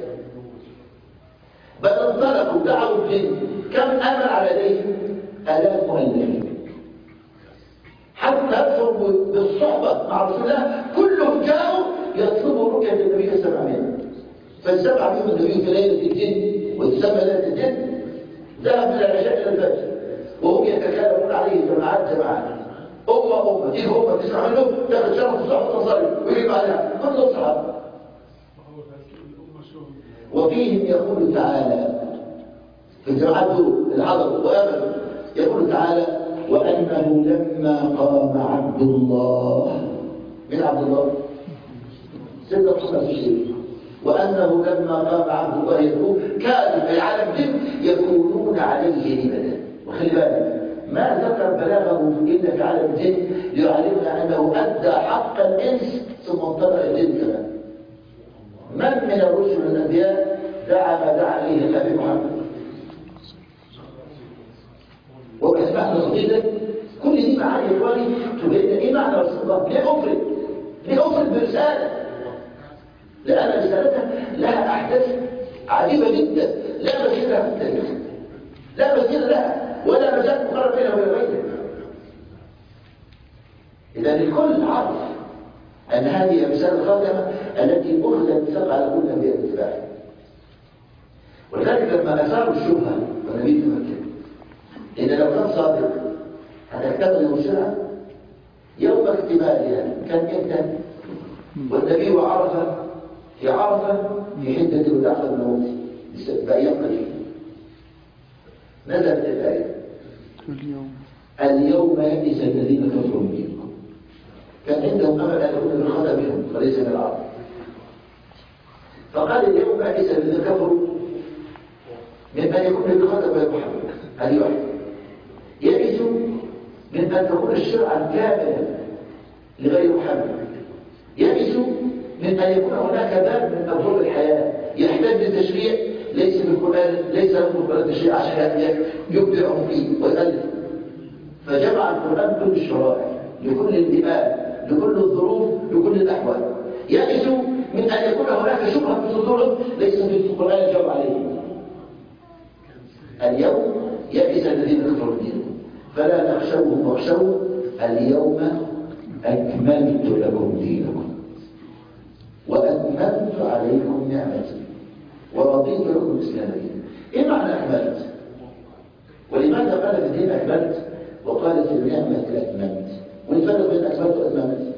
Speaker 1: بل انطلقوا دعوا الجن كم آمن على يديه؟ آلاف مؤلفين. حتى يدخلوا بالصحبة مع رسول الله كلهم جاءوا يطلبوا رؤية النبي صلى الله عليه وسلم. فاجتمع بهم النبي في ليلة الجن وتسمى ليلة الجن. ذهب إلى العشاء إلى الفجر وهم يتكلمون عليه جماعات جماعات أمة أمة تيجي أمة تسمع منه تاخد شرف الصحبة تصلي ويجيب عليها كلهم صحابة. وفيهم يقول تعالى في الجماعات دول العضل وآمنوا يقول تعالى وأنه لما قام عبد الله. من عبد الله؟ سيدنا محمد الشريف. وأنه لما قام عبد الله يقول كانوا في عالم جن يكونون عليه لبدا. وخلي بالك ما ذكر بلاغه إلا في عالم الجن ليعلمنا أنه أدى حق الإنس ثم انطلق الجن كمان. من من الرسل والأنبياء دعا ما دعا إليه النبي محمد؟ وكسمعنا قضية كل دي معاني إخواني تبين إيه معنى رسول الله. ليه أفرد؟ ليه أفرد برسالة؟ لأن رسالتها لها أحداث عجيبة جدا لا مثيل لها في التاريخ، لا مثيل لها ولا مجال مقرر بينها وبين غيرها. إذا الكل عرف أن هذه الرسالة الخاتمة التي أخذت ميثاق على كل أنبياء اتباعها. ولذلك لما أثاروا الشبهة والنبي في مكة إن لو كان صادق هتكتمل المشرعة يوم اكتمالها كان إمتى؟ والنبي وعرفة في عرفة في حدة الوداع الموت بأيام قليلة. نزلت الآية اليوم اليوم يئس الذين كفروا من دينكم. كان عندهم أمل أن يكون من خدمهم وليس من العرب، فقال اليوم يئس الذين كفروا من أن يكون من خدم محمد. هذه واحدة. يئسوا من أن تكون الشرع كاملا لغير محمد. يئسوا من أن يكون هناك باب من أبواب الحياة يحتاج للتشريع ليس بالقرآن، ليس له القرآن تشريع عشان يبدعهم فيه ويؤلف. فجمع القرآن كل الشرائع لكل البيئات لكل الظروف لكل الأحوال. يئسوا من أن يكون هناك شبهة في صدورهم ليس في القرآن يجاب عليه. اليوم يئس الذين كفروا دينهم فلا تخشوهم واخشوا اليوم أكملت لكم دينكم وأتممت عليكم نعمتي ورضيت لكم الإسلام دينا. إيه معنى أكملت؟ ولماذا قال في الدين أكملت وقال في النعمة أتممت؟ والفرق بين أكملت وأتممت؟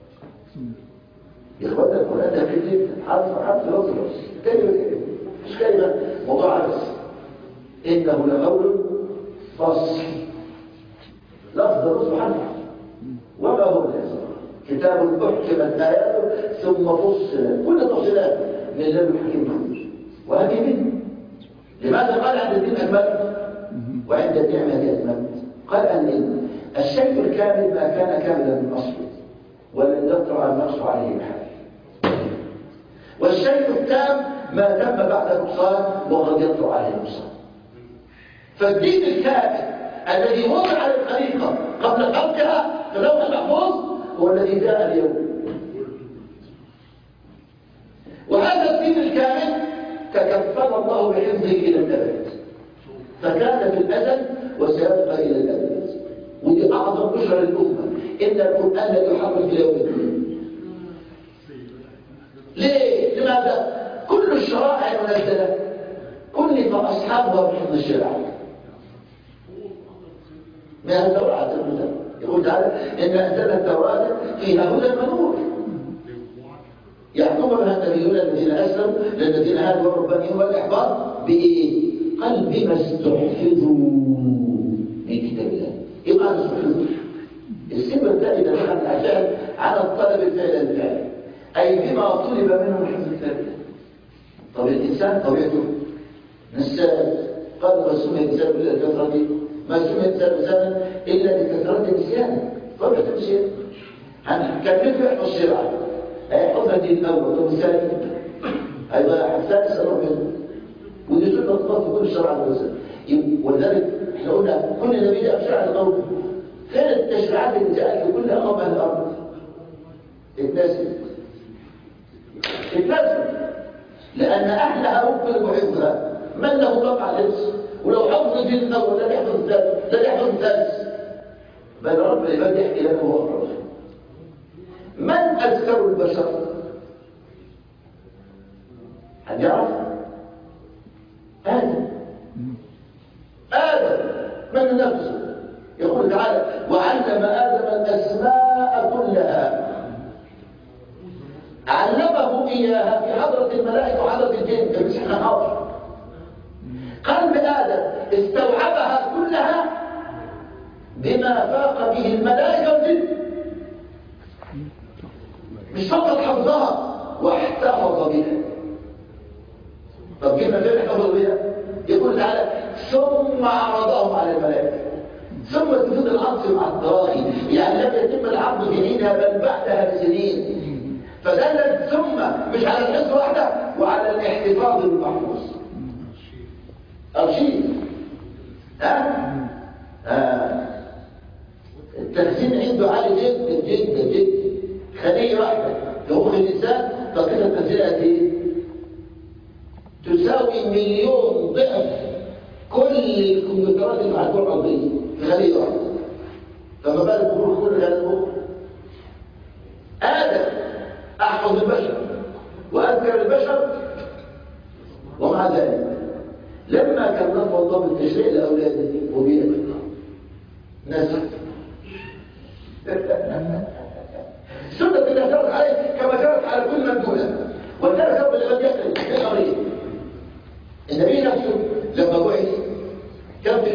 Speaker 1: يا إخوانا القرآن ده كتير حرف حرف لفظ كلمة كلمة مش كلمة موضوع عبس. إنه لقول فصل لفظ نصف حرف وما هو الإحصاء كتاب أحكمت آياته ثم فصل كل التفصيلات من لدن الحكيم خبير. وهذه منه. لماذا قال عند الدين أكملت وعند النعمة أتممت؟ قال أن الشيء الكامل ما كان كاملا من أصله ولن يطرأ النقص عليه الحال، والشيء التام ما تم بعد نقصان وقد يطرأ عليه نقصان. فالدين الكامل الذي وضع للخليقة قبل خلقها في اللوح المحفوظ هو الذي جاء اليوم. وهذا الدين الكامل تكفل الله بحفظه إلى الأبد، فكان في الأزل وسيبقى إلى الأبد. ودي أعظم بشرى للأمة إن القرآن لا يحرف إلى يوم الدين. ليه؟ لماذا؟ كل الشرائع المنزلة كلف أصحابها بحفظ الشرع. ما التوراة المنزلة يقول تعالى إن أنزلنا التوراة فيها هدى ونور يحكم بها النبيون الذين أسلموا للذين هادوا والربانيون والإحباط بإيه؟ قال بما استحفظوا من كتاب الله. إيه معنى استحفظوا؟ السبب ده إذا دخل الفعل على الطلب الفعل الفعل أي بما طلب منه حفظ كتاب الله. طب الإنسان طبيعته نسان قال ما سمي الإنسان إلا لكثرة ما سمي الإنسان إنسانا إلا لكثرة نسيانه. طبيعة النسيان كان مثل يحفظ الشرع هيحفظها الدين الأول والثاني هيبقى الثالث أروح منه. ودي سنة الله في كل الشرع والوزن. ولذلك احنا قلنا كل نبي جاء بشرع القوم. فين التشريعات اللي جاءت لكل قوم أهل الأرض؟ اتناسب اتناسب لأن أهلها ممكن بحفظها من له طبع الحفظ ولو حفظ الدين الأول لن يحفظ الثالث لن يحفظ الثالث. بل رب العباد يحكي لنا هو أقرب. من أذكر البشر؟ حد يعرف؟ آدم. آدم من نفسه يقول تعالى وعلم آدم الأسماء كلها علمه إياها في حضرة الملائكة وحضرة الجن في مسح الحاضر. قلب آدم استوعبها كلها بما فاق به الملائكة والجن. مش فقط حفظها واحتفظ بها. طب كيف فين احتفظ بها؟ يقول تعالى ثم عرضهم على الملائكة ثم تفيد العرض مع التراخي يعني لم يتم العرض جنينها بل بعدها بسنين. فدلت ثم مش على الحفظ واحدة وعلى الاحتفاظ بالمحفوظ. أرشيد ها؟ آه. التخزين عنده عالي جدا جدا جدا. خلية واحدة في مخ الإنسان طاقتها التخزين قد إيه؟ تساوي مليون ضعف كل الكمبيوترات اللي على الكرة الأرضية في خلية واحدة. فما بالك بمخ كل هذا المخ؟ آدم أحفظ البشر وأذكر البشر ومع ذلك لما كان نفع الله بالتشريع لأولاده وبيئته نسخ سنة الله جرت عليه كما جرت على كل من دونه. وكان سبب الذي يختلف في الأمرين. النبي نفسه لما بعث كان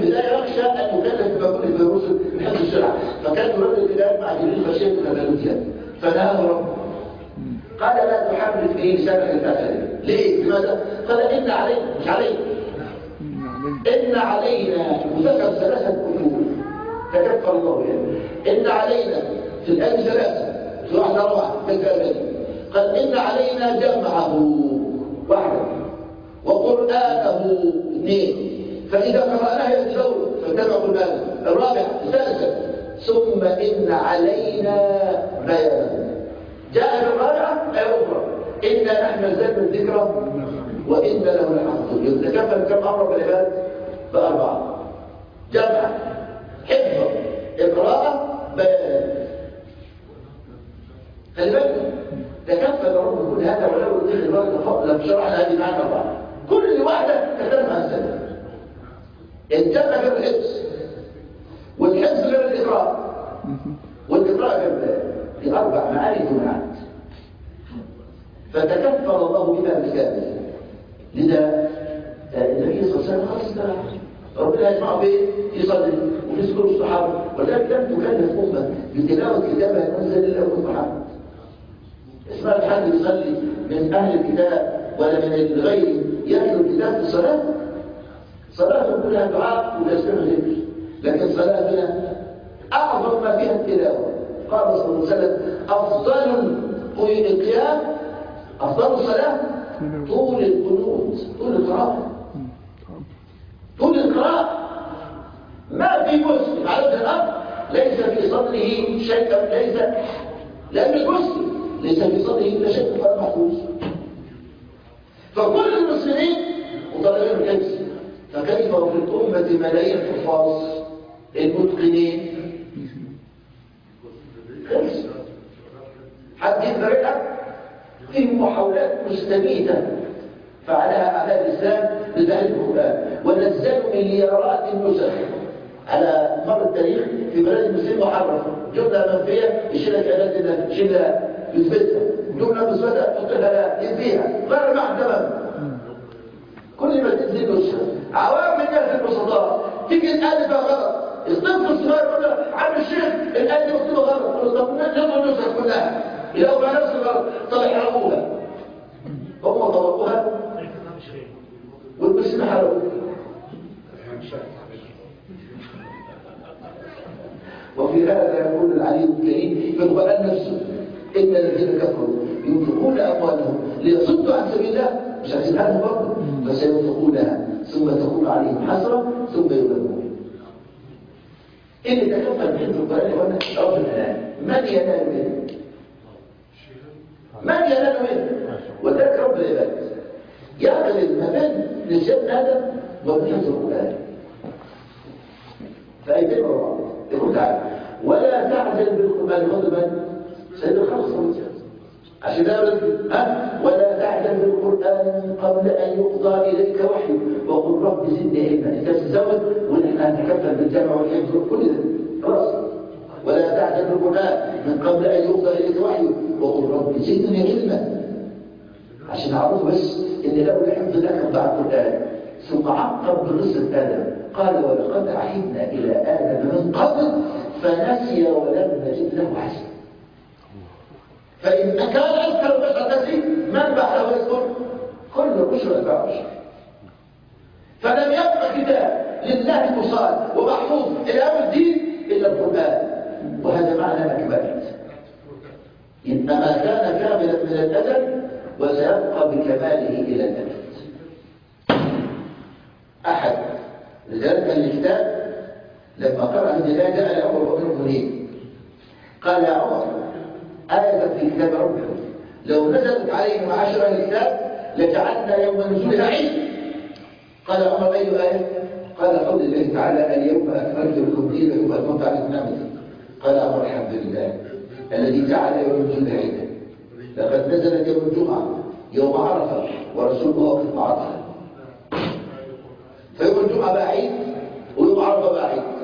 Speaker 1: قال لا تحرك به لسانك لتعجل. ليه؟ لماذا؟ قال إن علينا، مش علينا، إن علينا، وذكر ثلاثة كتب تكفر الله يعني. إن علينا في الآية ثلاثة، في واحدة روعة في الآية قال إن علينا جمعه واحدة وقرآنه اثنين، فإذا قرأناه يتدور فاتبعوا قرآنه. الرابع ثالثا ثم إن علينا بيانه. جاء في الرابعة آية أخرى إنا نحن نزلنا الذكر وإنا له لحافظون. يتكفل كم أمر بالعباد؟ بأربعة: جمع، حفظ، إقراء، بيان. خلي بالكم تكفل رب كل هذا ولو اتخذ الوقت لم شرحنا هذه معنا أربعة، كل واحدة تختلف عن الثانية. الجمع غير الحفظ، والحفظ غير الإقراء، والإقراء غير البيان. في أربع معاني جمعات، فتكفل الله بها بالكامل. لذا النبي صلى الله عليه وسلم خلاص ربنا يجمعه بيه يصلي وفي سكور الصحابة، ولكن لم تكلف أمة بتلاوة كتابها المنزل إلا أم محمد. اسمع الحد يصلي من أهل الكتاب ولا من الغير يتلو الكتاب في الصلاة. صلاة كلها دعاء وتسبيح وذكر، لكن صلاتنا أعظم ما فيها التلاوة. قال صلى الله عليه وسلم أفضل القيام، أفضل الصلاة طول القنوت، طول القراءة، طول القراءة. ما في مسلم على وجه الأرض ليس في صدره شيء، ليس لأن المسلم ليس في صدره إلا شيء غير محفوظ. فكل المسلمين مطالبين بالحفظ، فكيف وفي الأمة ملايين الحفاظ المتقنين؟ حفظ حد يقدر في محاولات مستميتة فعلها أعداء الإسلام لتعليم القرآن، ونزلوا مليارات النسخ على مر التاريخ في بلاد المسلمين محرفة. جملة منفية يشيلها كانت يشيلها يثبتها، جملة مثبتة تحطها ينفيها، غير محتمل. كل ما تنزل نسخة عوام الناس البسطاء تيجي تقلبها غلط، الطفل الصغير يقول عم الشيخ الآية دي مكتوبة غلط، طب نلغوا النسخ كلها يلاقوا بها نفس الغلط، طب يحرقوها. هم طبقوها والمسلمين حرقوها. وفي هذا يقول العلي الكريم في القرآن نفسه إن الذين كفروا ينفقون أموالهم ليصدوا عن سبيل الله، مش عشان هذا برضه، فسينفقونها ثم تكون عليهم حسرة ثم يغلبون. اللي تكفل بحفظ القرآن يا وانا رب الأنام، من ينال منه؟ من ينال منه؟ وذلك رب العباد يعقل ما بين نسيان آدم وبين حفظ القرآن. فأيتين ربع يقول تعالى ولا تعجل بالقرآن غضبا سيد الخلق صلى الله عليه وسلم عشان ها ولا تعجل بالقرآن قبل أن يقضى إليك وحيه وقل رب زدني علما. أنت تتزود ونحن هنتكفل بالجمع والحفظ كل ده خلاص. ولا تعجل بالقرآن من قبل أن يقضى إليك وحيه وقل رب زدني علما، عشان أعرفه بس إن له الحفظ لك بعد القرآن. ثم عقب برسل آدم قال ولقد عهدنا إلى آدم من قبل فنسي ولم نجد له عزما. فإن كان أذكر بشر نسي من بعده يذكر كل بشر أتباع بشر. فلم يبقى كتاب لله مصال ومحفوظ إلى يوم الدين إلا القرآن، وهذا معنى أكبر. إنما كان كاملا من الأدب وسيبقى بكماله إلى الأبد. أحد لذلك الكتاب لما قرأ هذه الآية جاء لعمر بن المنيب قال يا عمر آية في كتاب ربك لو نزلت علينا معاشر الكتاب لجعلنا يوم نزولها عيد. قال عمر أي آية؟ قال قول الله تعالى اليوم أكملت لكم دينكم وأتممت عليكم نعمتي. قال عمر الحمد لله الذي جعل يوم نزولها عيدا. لقد نزلت يوم الجمعة يوم عرفة ورسول الله وقف عرفة، فيوم الجمعة بقى عيد ويوم عرفة بقى عيد.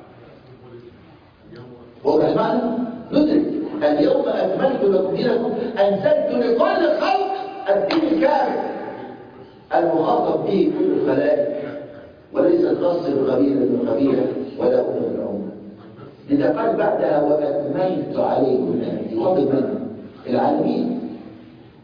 Speaker 1: واضح المعنى؟ ندرك اليوم أكملت لكم دينكم، أنزلت لكل الخلق الدين الكامل المخاطب به كل الخلائق، وليس خاص بقبيلة من قبيلة ولا أمة من أمة. لذا قال بعدها وأكملت عليكم نعمتي، وقت من العالمين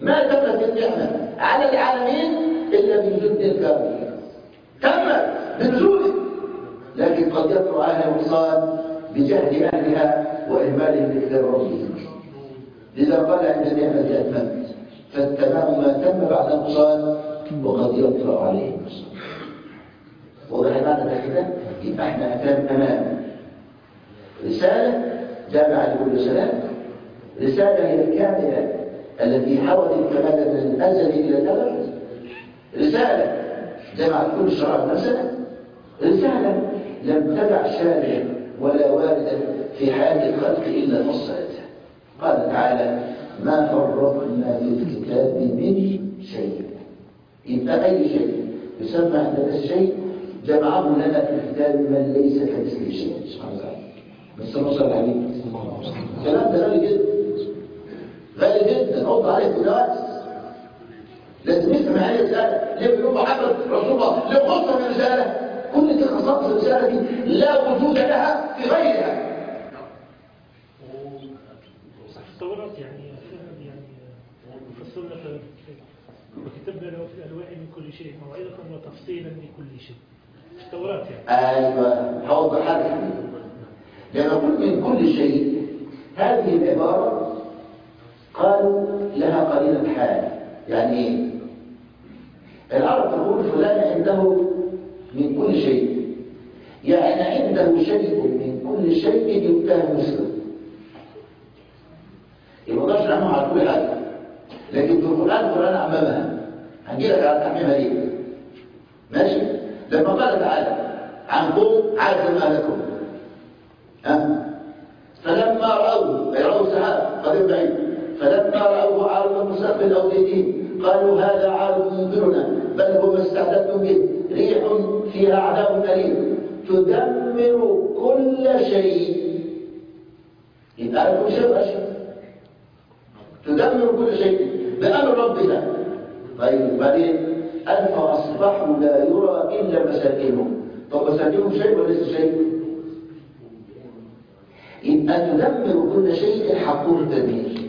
Speaker 1: ما تمت النعمة على العالمين إلا بوجود الكامل، تمت بنزوله، لكن قد يطرأ عليها نقصان بجهل أهلها وإهمالهم لكتاب ربهم. لذا قال عند النعمة أتممت، فالتمام ما تم بعد نقصان وقد يطرأ عليه نقصان. واضح معنى كده؟ يبقى احنا أمام رسالة جامعة لكل سلام، رسالة هي الكاملة التي حوت الكمال من الأزل إلى الأبد، رسالة جمعت كل الشرائع المرسلة، رسالة لم تدع شارع ولا والدا في حياة الخلق إلا فصلتها. قال تعالى: ما فرطنا في الكتاب من شيء. يبقى أي شيء يسمى عندنا الشيء جمعه لنا في الكتاب من ليس كمثله شيء. سبحان الله. بس نوصل الحديث الكلام ده غالي جدا، غالي جدا. عرض عليه دلوقتي لازم نفهم هذه الرساله. ليه بيقول محمد رسول الله؟ ليه خصها من رساله؟ كل دي خصائص الرساله دي لا وجود لها في غيرها.
Speaker 2: التوراة يعني يعني فصلنا وكتبنا له في الألواح من كل شيء موعظة وتفصيلا لكل شيء. التوراة يعني.
Speaker 1: ايوه، هوضح حاجه. لما نقول من كل شيء، هذه العباره قالوا لها قليل الحال. يعني ايه؟ العرب تقول فلان عنده من كل شيء، يعني عنده شيء من كل شيء يؤتاه مثله. يبقى ما نقدرش نعممها على كل حاجه، لكن في القران القران عممها. هنجي لك على تعميمها ليه؟ ماشي؟ لما قال تعالى عن قوم عادوا اهلكم، ها؟ فلما راوا اي راوا سحاب قريب بعيد، فلما راوه عارضا مستقبل اوديتهم قالوا هذا عارض ممطرنا بل هو ما استعددتم به ريح فيها عذاب اليم تدمر كل شيء. يبقى كل شيء اشياء تدمر كل شيء بامر ربنا. طيب بعدين قال فاصبحوا لا يرى الا مساكنهم. طب مساكنهم شيء وليس شيء؟ يبقى تدمر كل شيء حقه التدمير.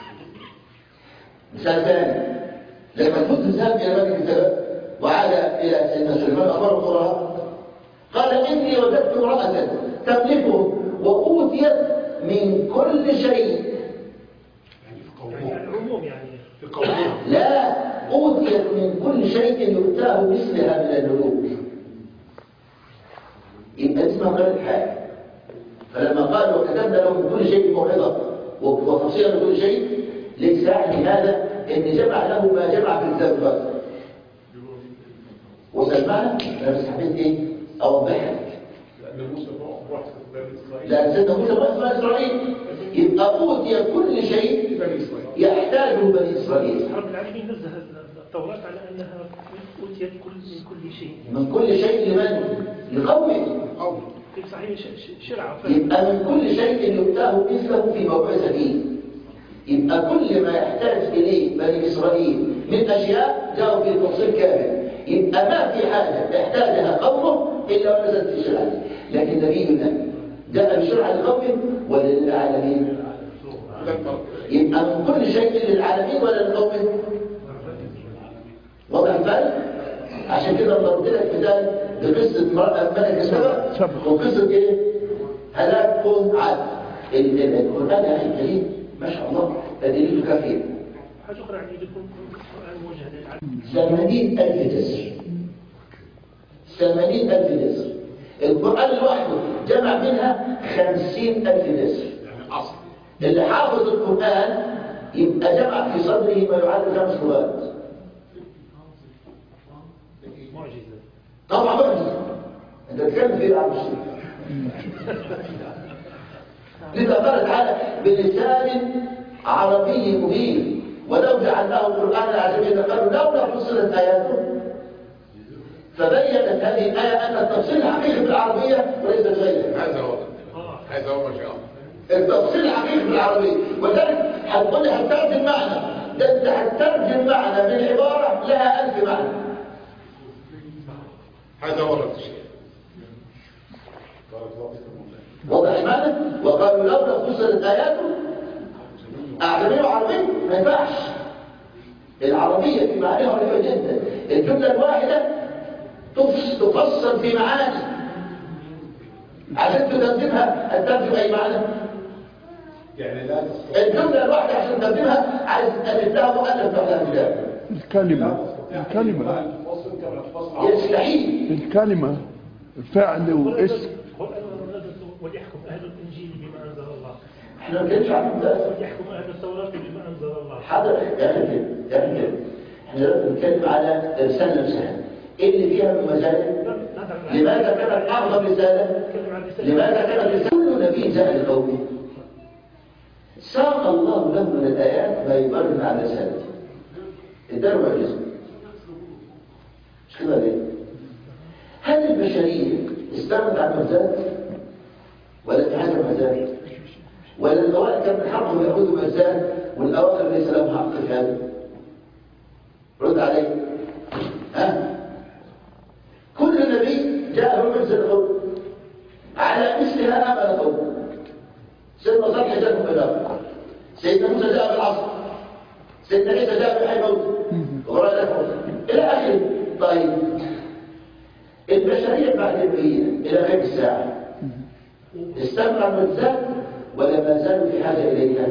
Speaker 1: مثال ثاني، لما تفوت ذهب الى ملك السبأ وعاد الى سيدنا سليمان اخبره قراها قال اني وجدت امراه تملكهم واوتيت من كل شيء.
Speaker 2: يعني العموم يعني
Speaker 3: في قوله
Speaker 1: لا، اوتيت من كل شيء يؤتاه مثلها من الملوك. يبقى اسمها غير الحال. فلما قالوا وكتبنا لهم من كل شيء موعظه وتفصيلا من كل شيء، ليس يعني هذا ان جمع له ما جمع في الكتاب الفاتح. وسمعنا انا بس حبيت ايه اوضحها لك.
Speaker 3: لان موسى راح بني اسرائيل
Speaker 1: لان سيدنا موسى راح بني اسرائيل، يبقى اوتي كل شيء
Speaker 3: بني اسرائيل
Speaker 1: يحتاجه بني اسرائيل.
Speaker 2: رب العالمين نزه التوراة على أنها أوتيت كل من كل شيء.
Speaker 1: من كل شيء لمن؟ لقومه.
Speaker 3: قوي
Speaker 2: في صحيح شرع.
Speaker 1: يبقى من كل شيء يؤتاه مثله في موعظته. يبقى كل ما يحتاج إليه بني إسرائيل من أشياء جاءوا في تفصيل كامل. يبقى ما في حاجة يحتاجها قومه إلا ونزلت في شرعه. لكن نبينا جاء بشرع لقومه ولا للعالمين؟ يبقى من كل شيء للعالمين ولا لقومه؟ واضح الفرق؟ عشان كده ضربت لك مثال بقصة ملك السبأ وقصة ايه؟ هلاك قوم عاد. القرآن يا أخي الكريم ما شاء الله تدليله كثير.
Speaker 2: حاجة أخرى يعني يكون القرآن موجه للعالم.
Speaker 1: ثمانين ألف جزر. ثمانين ألف جزر. القرآن لوحده جمع منها خمسين ألف جزر.
Speaker 3: يعني اصل
Speaker 1: اللي حافظ القرآن يبقى جمع في صدره ما يعادل خمس لغات.
Speaker 2: معجزة.
Speaker 1: طبعا معجزة. انت تتكلم في العالم الشريف. لذا قال تعالى بلسان عربي مبين ولو جعلناه قرآنا عجميا قالوا لولا فصلت آياته. فبينت هذه الآية أن التفصيل الحقيقي بالعربية وليس بغيرها.
Speaker 3: هذا هو هذا هو ما شاء الله.
Speaker 1: التفصيل الحقيقي بالعربية، ولذلك هتقول لي هتترجم معنى، ده انت هتترجم معنى من عبارة لها ألف معنى.
Speaker 3: هذا هو الشيء.
Speaker 1: واضح المعنى؟ وقالوا لولا فصلت آياته أعجمي وعربي ما ينفعش. العربية في معانيها رهيبة جدا. الجملة الواحدة تفصل في معاني عشان تترجمها الترجمة أي معنى.
Speaker 3: يعني لا تستطيع
Speaker 1: الجملة الواحدة عشان تترجمها عايز تألف لها مؤلف لوحدها كتاب.
Speaker 4: الكلمة الكلمة
Speaker 3: تفصل كما تفصل
Speaker 1: يستحيل.
Speaker 4: الكلمة فعل واسم.
Speaker 2: وليحكم أهل الإنجيل بما أنزل الله.
Speaker 1: احنا ما كنتش عارفين ده.
Speaker 2: وليحكم أهل التوراة بما أنزل الله.
Speaker 1: حاضر يا أخي كده يا أخي كده. احنا دلوقتي بنتكلم على رسالة نفسها. ايه اللي فيها من مزايا؟ لماذا كانت أعظم رسالة؟ لماذا كانت رسالة؟ كل نبي جاء لقومه ساق الله له من الآيات ما يبرهن على رسالته. اداله معجزة. مش كده ليه؟ هل البشرية استغنت عن معجزات؟ ولا في حاجة معجزات؟ ولا الأوائل كان من حقهم يأخذوا معجزات والأواخر ليس لهم حق في هذا؟ رد عليه. ها؟ كل نبي جاءه معجزة القوم على مثلها آمن قوم. سيدنا صالح جاء بالبلاغ، سيدنا موسى جاء بالعصر، سيدنا عيسى جاء بحي موت وغير ذلك الى اخره. طيب البشريه بعد البريه الى غير الساعه استمر المعجزات ولا ما زالوا في حاجه اليها؟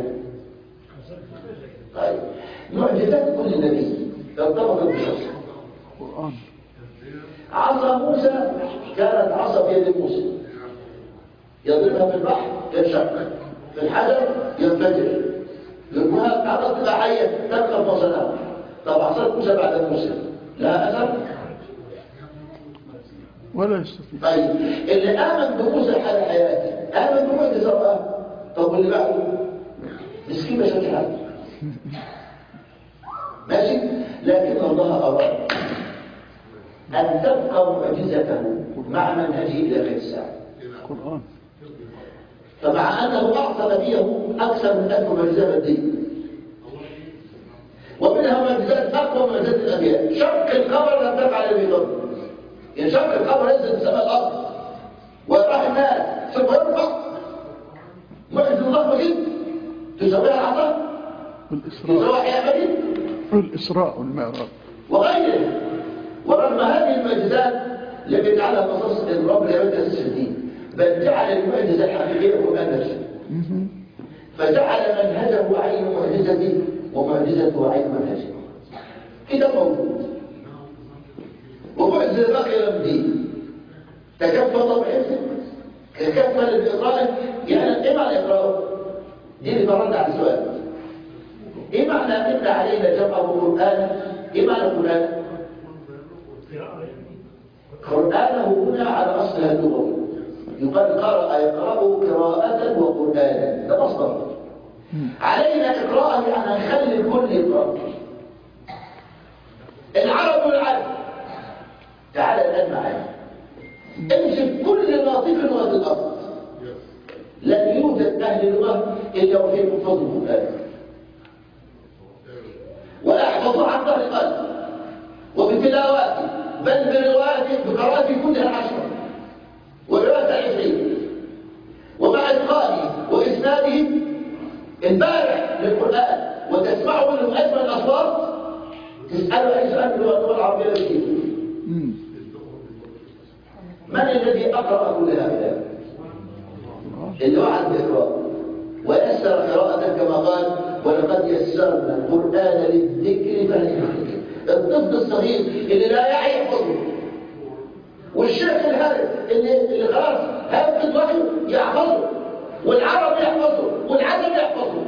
Speaker 1: طيب معجزات كل نبي ارتبطت بشخص.
Speaker 4: القرآن
Speaker 1: عصا موسى كانت عصا في يد موسى يضربها في البحر ينشق، في الحجر ينفجر، يرميها تعرض تبقى حيه تلقى مصنعها. طب عصا موسى بعد موسى لها اثر؟
Speaker 4: ولا يستطيع.
Speaker 1: طيب اللي امن بموسى حال حياته امن بمعجزه رآها. طب واللي بعده مسكين ما شافش حاجه. ماشي. لكن الله اراد ان تبقى معجزته مع منهجه الى غير الساعه.
Speaker 4: القرآن
Speaker 1: فمع أنه أعطى نبيه أكثر من ألف معجزة مادية ومنها معجزات أقوى معجزات الأنبياء. شق القمر لم تفعل به قبل. ينشق القمر ينزل من سماء الأرض ويراح الناس ثم يرفع. معجزة ضخمة جدا تسويها العطاء
Speaker 4: والإسراء
Speaker 1: تسويها حياة جدا
Speaker 4: والإسراء والمعراج
Speaker 1: وغيره. ورغم هذه المعجزات لم يجعلها قصص الرب ليرد أساس الدين، بل جعل المعجزة الحقيقية القرآن نفسه. فجعل منهجه عين معجزته ومعجزته عين منهجه. كده موجود. ومعجزة باقية لم دين. تكفى الله بحفظه، تكفى بإقرائه. يعني إيه معنى إقرائه؟ دي اللي برد على السؤال. إيه معنى إن علينا جمعه قرآن؟ إيه معنى قرآن؟ قرآنه هنا على أصلها اللغوي. يقال قرأ يقرأ قراءة وقرآنا. ده مصدر. علينا إقراءه يعني نخلي الكل يقرأ. العرب والعجم. تعال الآن معايا. امسك كل ناطق لغة الأرض. لن يوجد أهل لغة إلا وفي محفظ القرآن. ويحفظ عن ظهر قلب وبتلاواته بل بروايته بقراءته كلها عشرة ورواية عشرين ومع إتقانه وإسناده البارع للقرآن وتسمعه منه أجمل الأصوات. تسأله أي سؤال من اللغة العربية التي من الذي أقرأ كل هؤلاء؟ اللي وعد بإقراء ويسر قراءة كما قال ولقد يسرنا القرآن للذكر فهل من الطفل الصغير اللي لا يعي يحفظه والشيخ الهارب اللي, اللي خلاص هابط وحيه يحفظه والعرب يحفظه والعجم يحفظه.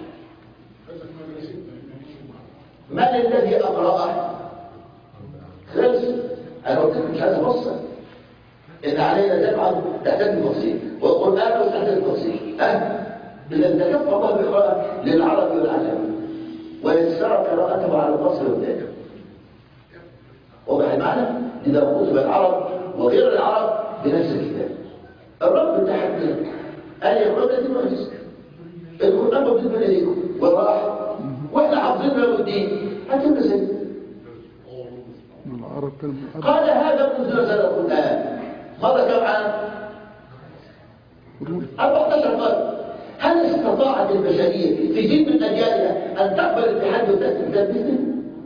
Speaker 1: من الذي أقرأه؟ خلص. أنا قلت لك مش عايز أبصر إن علينا جمعا تحتاج التفصيل والقرآن تحتاج التفصيل. أه؟ إذا تكفى الله بقراءة للعرب والعجم ويسر قراءته على البصر والذاكر. واضح المعنى؟ إذا كتب العرب وغير العرب بنفس الكتاب. الرب تحدى قال يا قرآن دي معجزة. القرآن مكتوب إليكم والراحة وإحنا حافظين له الدين. هاتوا زي
Speaker 4: العرب
Speaker 1: قال هذا منذ نزل القرآن ماذا كم عام؟ أربعة عشر قرن. هل استطاعت البشرية في جيل من أجيالها أن تقبل التحدي وتأتي بذات مثله؟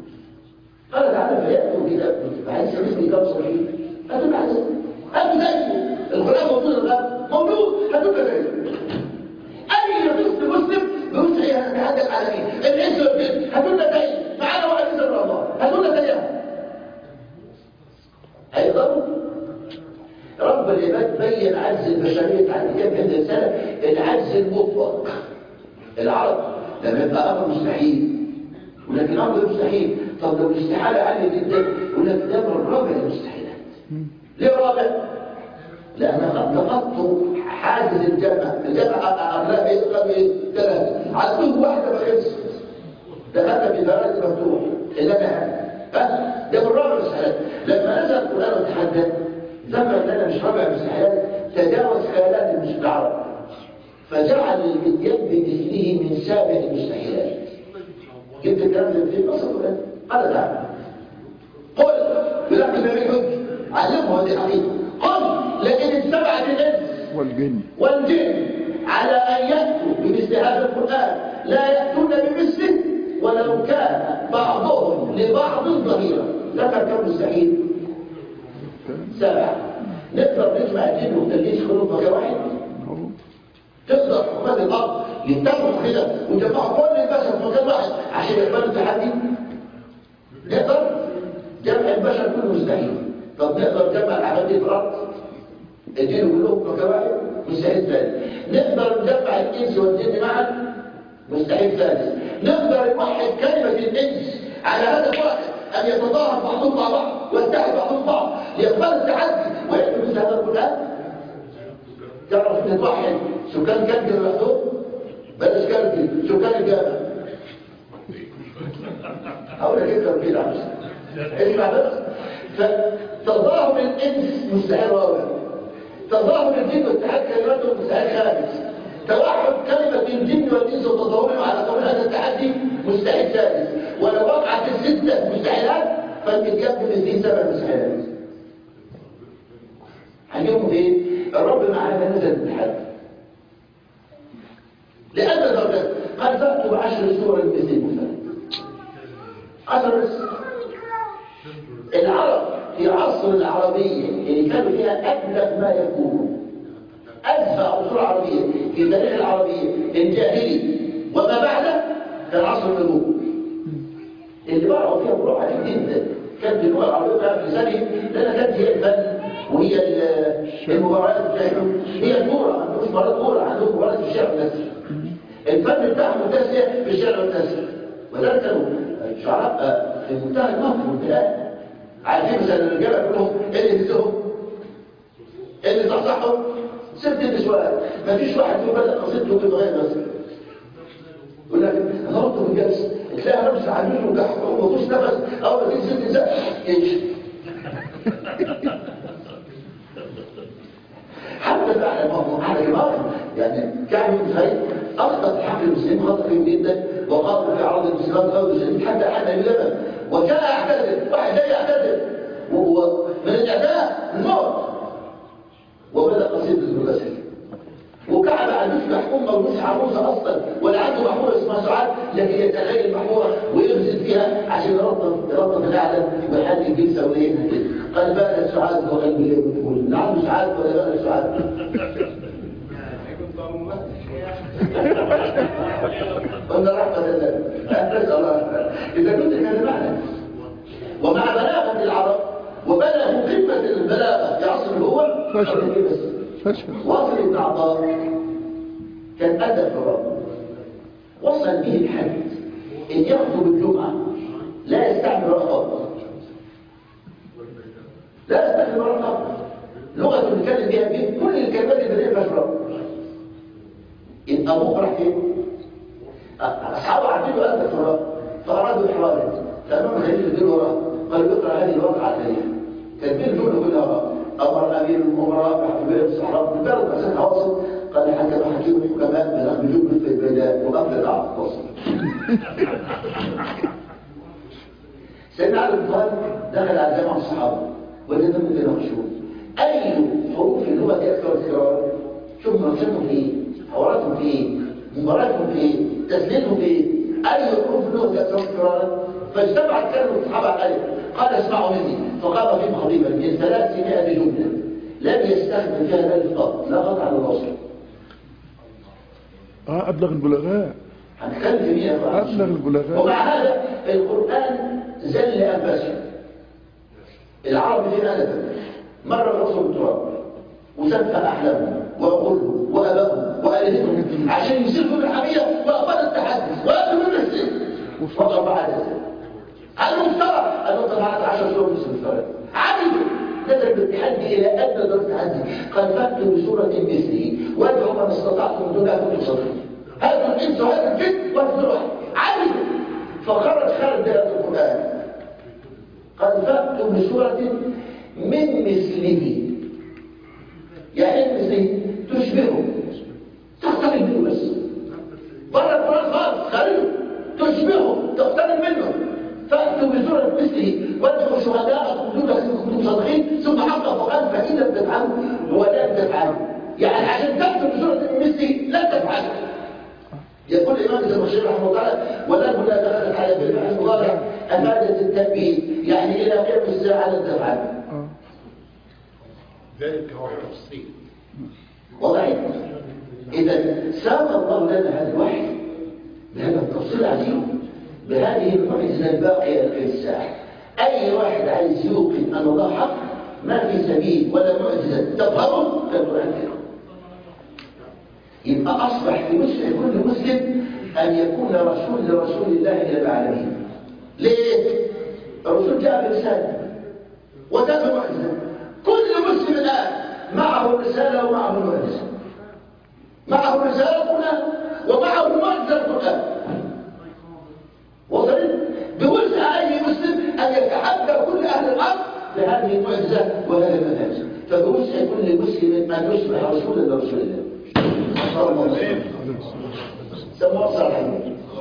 Speaker 1: قال تعالى فيأتوا كده عايز اسمي كم صحيح هتبقى عايز هاتوا زيه القرآن موجود الغاب موجود هتبقى زيه أي مسلم مسلم بيوسعي هنتحدث على مين العز والجد هتبقى زيه معانا واحد إذن الله هتبقى زيها هيقدروا رب العباد بين عجز البشرية عن كم هذه السنة العجز المطلق العرب لما يبقى أمر مستحيل ولكن أمر مستحيل طب لو الاستحالة عالية جدا يقول لك ده من رابع المستحيلات ليه رابع؟ لأن قد تخطوا حاجز الجامعة الجامعة أغلب إيه؟ أغلب إيه؟ ثلاثة عدوه واحدة ما خلصت دخلنا في درجة مفتوح إلا أنا ها ده من رابع المستحيلات لما نزل القرآن وتحدث ذكر ان انا مش رابع المستحيلات تجاوز خيالات المستعرب فجعل الاتيان بمثله من سابع المستحيلات جبت الكلام ده في القصه ولا قال تعالى قل بلغ النبي حج علمه هذه الحقيقه قل لئن اجتمعت الانس
Speaker 4: والجن
Speaker 1: والجن على ان ياتوا بمثل هذا القران لا ياتون بمثله ولو كان بعضهم لبعض ظهيرا ذكر كم مستحيل سبعة نقدر نجمع الجن والتلبيس كلهم مكان واحد تقدر حكومات الأرض يتفقوا كده ويجمعوا كل البشر في مكان واحد عشان يقبلوا التحدي نقدر جمع البشر كله مستحيل طب نقدر نجمع العباد في الأرض الجن كلهم في مكان واحد مستحيل ثالث نقدر نجمع الإنس والجن معا مستحيل ثالث نقدر نوحد كلمة الإنس على هذا الواحد أن يتظاهر بعضهم مع بعض ويتحد بعضهم بعض ليقبل التحدي ويأتي مثل هذا القرآن تعرف أن توحد سكان كنجة لوحدهم بلاش كنجة سكان الجامع هقول لك انت كده عشان اسمع بس فتظاهر الإنس مستحيل رابع تظاهر الجن واتحاد كلماتهم مستحيل خامس توحد كلمة الجن والإنس وتظاهرهم على قول هذا التحدي مستحيل ثالث ولو وقعت الستة مستحيلات فالإتيان بمثلين سبع مستحيلات هنجيبهم ايه؟ الرب معانا نزل بالحد لأن درجات قد فأتوا بعشر سور مثل مثلا عشر بس العرب في عصر العربية اللي كانوا فيها أبلغ ما يكون أدفع عصور عربية في تاريخ العربية الجاهلي وما بعده كان عصر النبوة اللي بقعوا فيها بروح عديد جدا كانت اللغة العربية كانت في لسانهم لأنها كانت هي الفن وهي المباريات بتاعتهم هي الكورة عندهم مباريات كورة عندهم مباريات في الشارع والنسر الفن بتاعهم متسع في الشارع والنسر وذلك كانوا شعراء في منتهى المهر والبلاء عارفين مثلا الرجالة كلهم ايه اللي يهزهم ايه اللي صحصحهم ست نسوان ما فيش واحد فيهم بدأ قصيدته بمغير مثلا يقول لك انا ربطه في الجلسه تلاقيها نفس عميل وجحد ومطوش نفس اول ما تيجي ست نساء يمشي حتى فعلا على جماعه يعني كعب بن زهير اخطا حق المسلمين خطا كبير جدا وقاطع في اعراض المسلمين او المسلمين حتى حتى اليمن وكان يعتذر واحد جاي يعتذر وهو من الاعداء الموت وبدا قصيده المسلم وكعب عندوش محكوم ملوش عروسه اصلا ولا عنده محموره اسمها سعاد لكن يتخيل المحموره ويغزل فيها عشان يربط يربط الاعلى ويحل الجلسه ويهنا كده قال بقى سعاد وقلبي ليه بتقول لا عنده سعاد ولا بقى سعاد قلنا رحمه الله نسال الله اذا كنت كان معنى ومع بلاغه العرب وبلغوا قمه البلاغه في عصر الاول
Speaker 4: فشل فشل
Speaker 1: واصل ابن عطاء كان أدب الرب وصل به الحد إن يخطب الجمعة لا يستعمل رقب لا يستعمل رقب لغة نتكلم بها بيه كل الكلمات اللي بدأت مشروع إن أبوه راح فين؟ أصحابه عارفين له أدب الرب فأرادوا إحراجه فأمام خليل الدين وراه قالوا اقرأ هذه الواقعة التاريخ كاتبين الجملة كلها وراه أمر أمير الأمراء بحكمية الصحراء بالبلد أسان عواصم قال حكم حكيم الحكماء بلغ بجملة في البلاد وقبل العقد وصل سيدنا علي بن طالب دخل على جامع الصحابة وجد من يناقشون أي حروف اللغة أكثر تكرارا؟ شوف مناقشتهم في إيه؟ حواراتهم في إيه؟ مباراتهم في إيه؟ تسليتهم في إيه؟ أي حروف اللغة أكثر تكرارا؟ فاجتمعت كلمة الصحابة عليه قال اسمعوا مني، فقام فيهم خطيبا من ثلاثمائة جملة لم يستخدم فيها الألف قط، لا قطع ولا وصل.
Speaker 4: اه أبلغ البلغاء،
Speaker 1: هنتكلم في مئة
Speaker 4: أبلغ البلغاء.
Speaker 1: ومع هذا القرآن زل أنفاسهم. العرب في ألفا مرة الرسول بالتراب وسفه أحلامهم وعقولهم وأبائهم وآلهتهم عشان يسلكوا بالحمية وأقبل التحدي وأقبل المسلم وقف بعد ذلك. قالوا افترى قالوا طلعت عشر سورة مسلم افترى عبدوا نزل بالتحدي إلى أدنى درجة التحدي قال فأتوا بسورة مثله وادعوا من استطعتم دون أن كنتم صادقين. هذا الإنس وهذا الجن وهذا واحد عبدوا فخرج خارج دائرة القرآن قال فأتوا بسورة من مثله، يعني مثله تشبهه تقترب منه بس بره القرآن خالص خارجه تشبهه تقترب منه. فأتوا بسورة مثله وادعوا شهداءكم دون أن كنتم صادقين ثم حقق وقال فإن لم تفعلوا ولن تفعلوا، يعني عشان تأتوا بسورة مثله لن تفعلوا. يقول الإمام الزمخشري رحمه الله تعالى ولن هنا دخلت على بالمعنى المضارع أفادت التنبيه، يعني إلى قيام الساعة لن تفعلوا.
Speaker 3: ذلك هو التفصيل.
Speaker 1: وضعي إذا ساق الله لنا هذا الوحي بهذا التفصيل العجيب بهذه المعجزة الباقية في الساعة. أي واحد عايز يوقن أن الله حق ما في سبيل ولا معجزة تفهمه كالقرآن الكريم. يبقى أصبح في مسلم كل مسلم أن يكون رسول لرسول الله إلى العالمين. ليه؟ الرسول جاء برسالة وجاء بمعجزة. كل مسلم الآن معه الرسالة ومعه المعجزة، معه الرسالة القرآن ومعه المعجزة القرآن. وصلت بوسع أي مسلم أن يتحدى كل أهل الأرض بهذه المعجزة وهذا المنهج. فبوسع كل مسلم أن يصبح رسولا لرسول الله. سموه صالحين.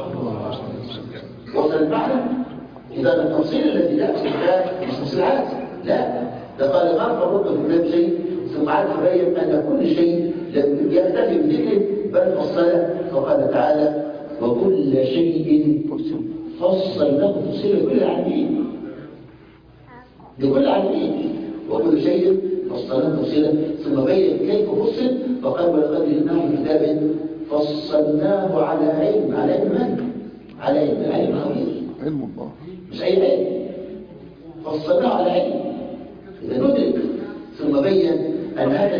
Speaker 1: وصل المعنى؟ إذا التفصيل الذي لا في مش تفصيلات، لا ده قال ما فرضنا في الباب شيء ثم عاد تبين أن كل شيء لم يكتفي بذكره بل فصله. فقال تعالى وكل شيء فصلناه تفصيلا لكل العالمين، لكل العالمين وكل شيء فصلناه تفصيلا ثم بين كيف فصل. فقال ولقد جئناه في كتاب فصلناه على علم. على علم من؟ على علم العلم الخبير،
Speaker 4: علم الله
Speaker 1: مش أي علم. فصلناه على علم إذا ندرك. ثم بين أن هذا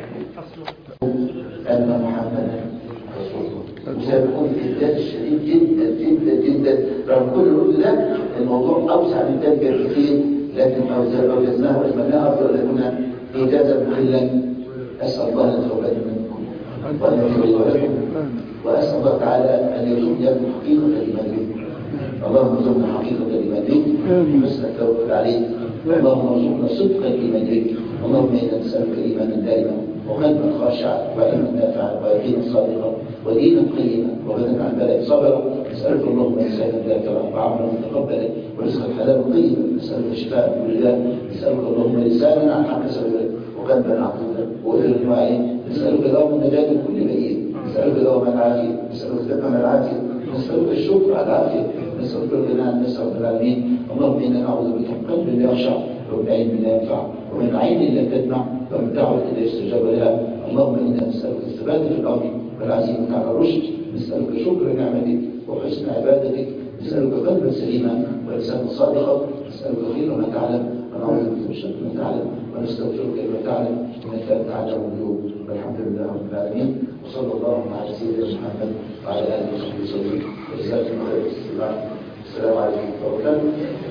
Speaker 1: أن محمدا رسول الله. وسيكون في الذات الشديد جدا جدا جدا رغم كل الرد ده الموضوع أوسع من ذلك بكثير، لكن أوجزناه وأجملناه أرجو أن يكون إيجازا مخلا. أسأل الله أن يتوب منكم وأن يغفر لكم، وأسأل الله تعالى أن يرزقني لكم حقيقة لإيمانكم. اللهم ارزقنا حقيقة لإيمانك وحسن التوكل عليك. اللهم ارزقنا صدق الإيمان. اللهم إنا نسألك إيمانا دائما وقلبا خاشعا وعلما نافعا ويقينا صادقا ودينا قيما وبدنا عن بلاء صبرا. نسألك اللهم إنسانا ذاكرا وعملا متقبلا ورزقا حلالا طيبا. نسألك شفاء من كل داء. نسألك اللهم لسانا عن حق سبيلك وقلبا عقودا وأذنا واعيا. نسألك اللهم النجاة من كل بئيس. نسألك اللهم العافية. نسألك الحكمة من العافية. نسألك الشكر على العافية. نسألك الغنى عن الناس رب العالمين. اللهم إنا نعوذ بك من قلب لا يخشع ومن علم لا ينفع ومن عين لا تدمع ومن دعوة لا يستجاب لها. اللهم إنا نسألك الثبات في الأمر والعزيمة على الرشد. نسألك شكر نعمتك وحسن عبادتك. نسألك قلبا سليما ولسانا صادقا. نسألك خير ما تعلم ونعوذ بك من شر ما تعلم ونستغفرك لما تعلم إنك أنت أعلم الغيوب. والحمد لله رب العالمين وصلى الله على سيدنا محمد وعلى آله وصحبه وسلم. وجزاكم الله خير. السلام عليكم ورحمة الله وبركاته.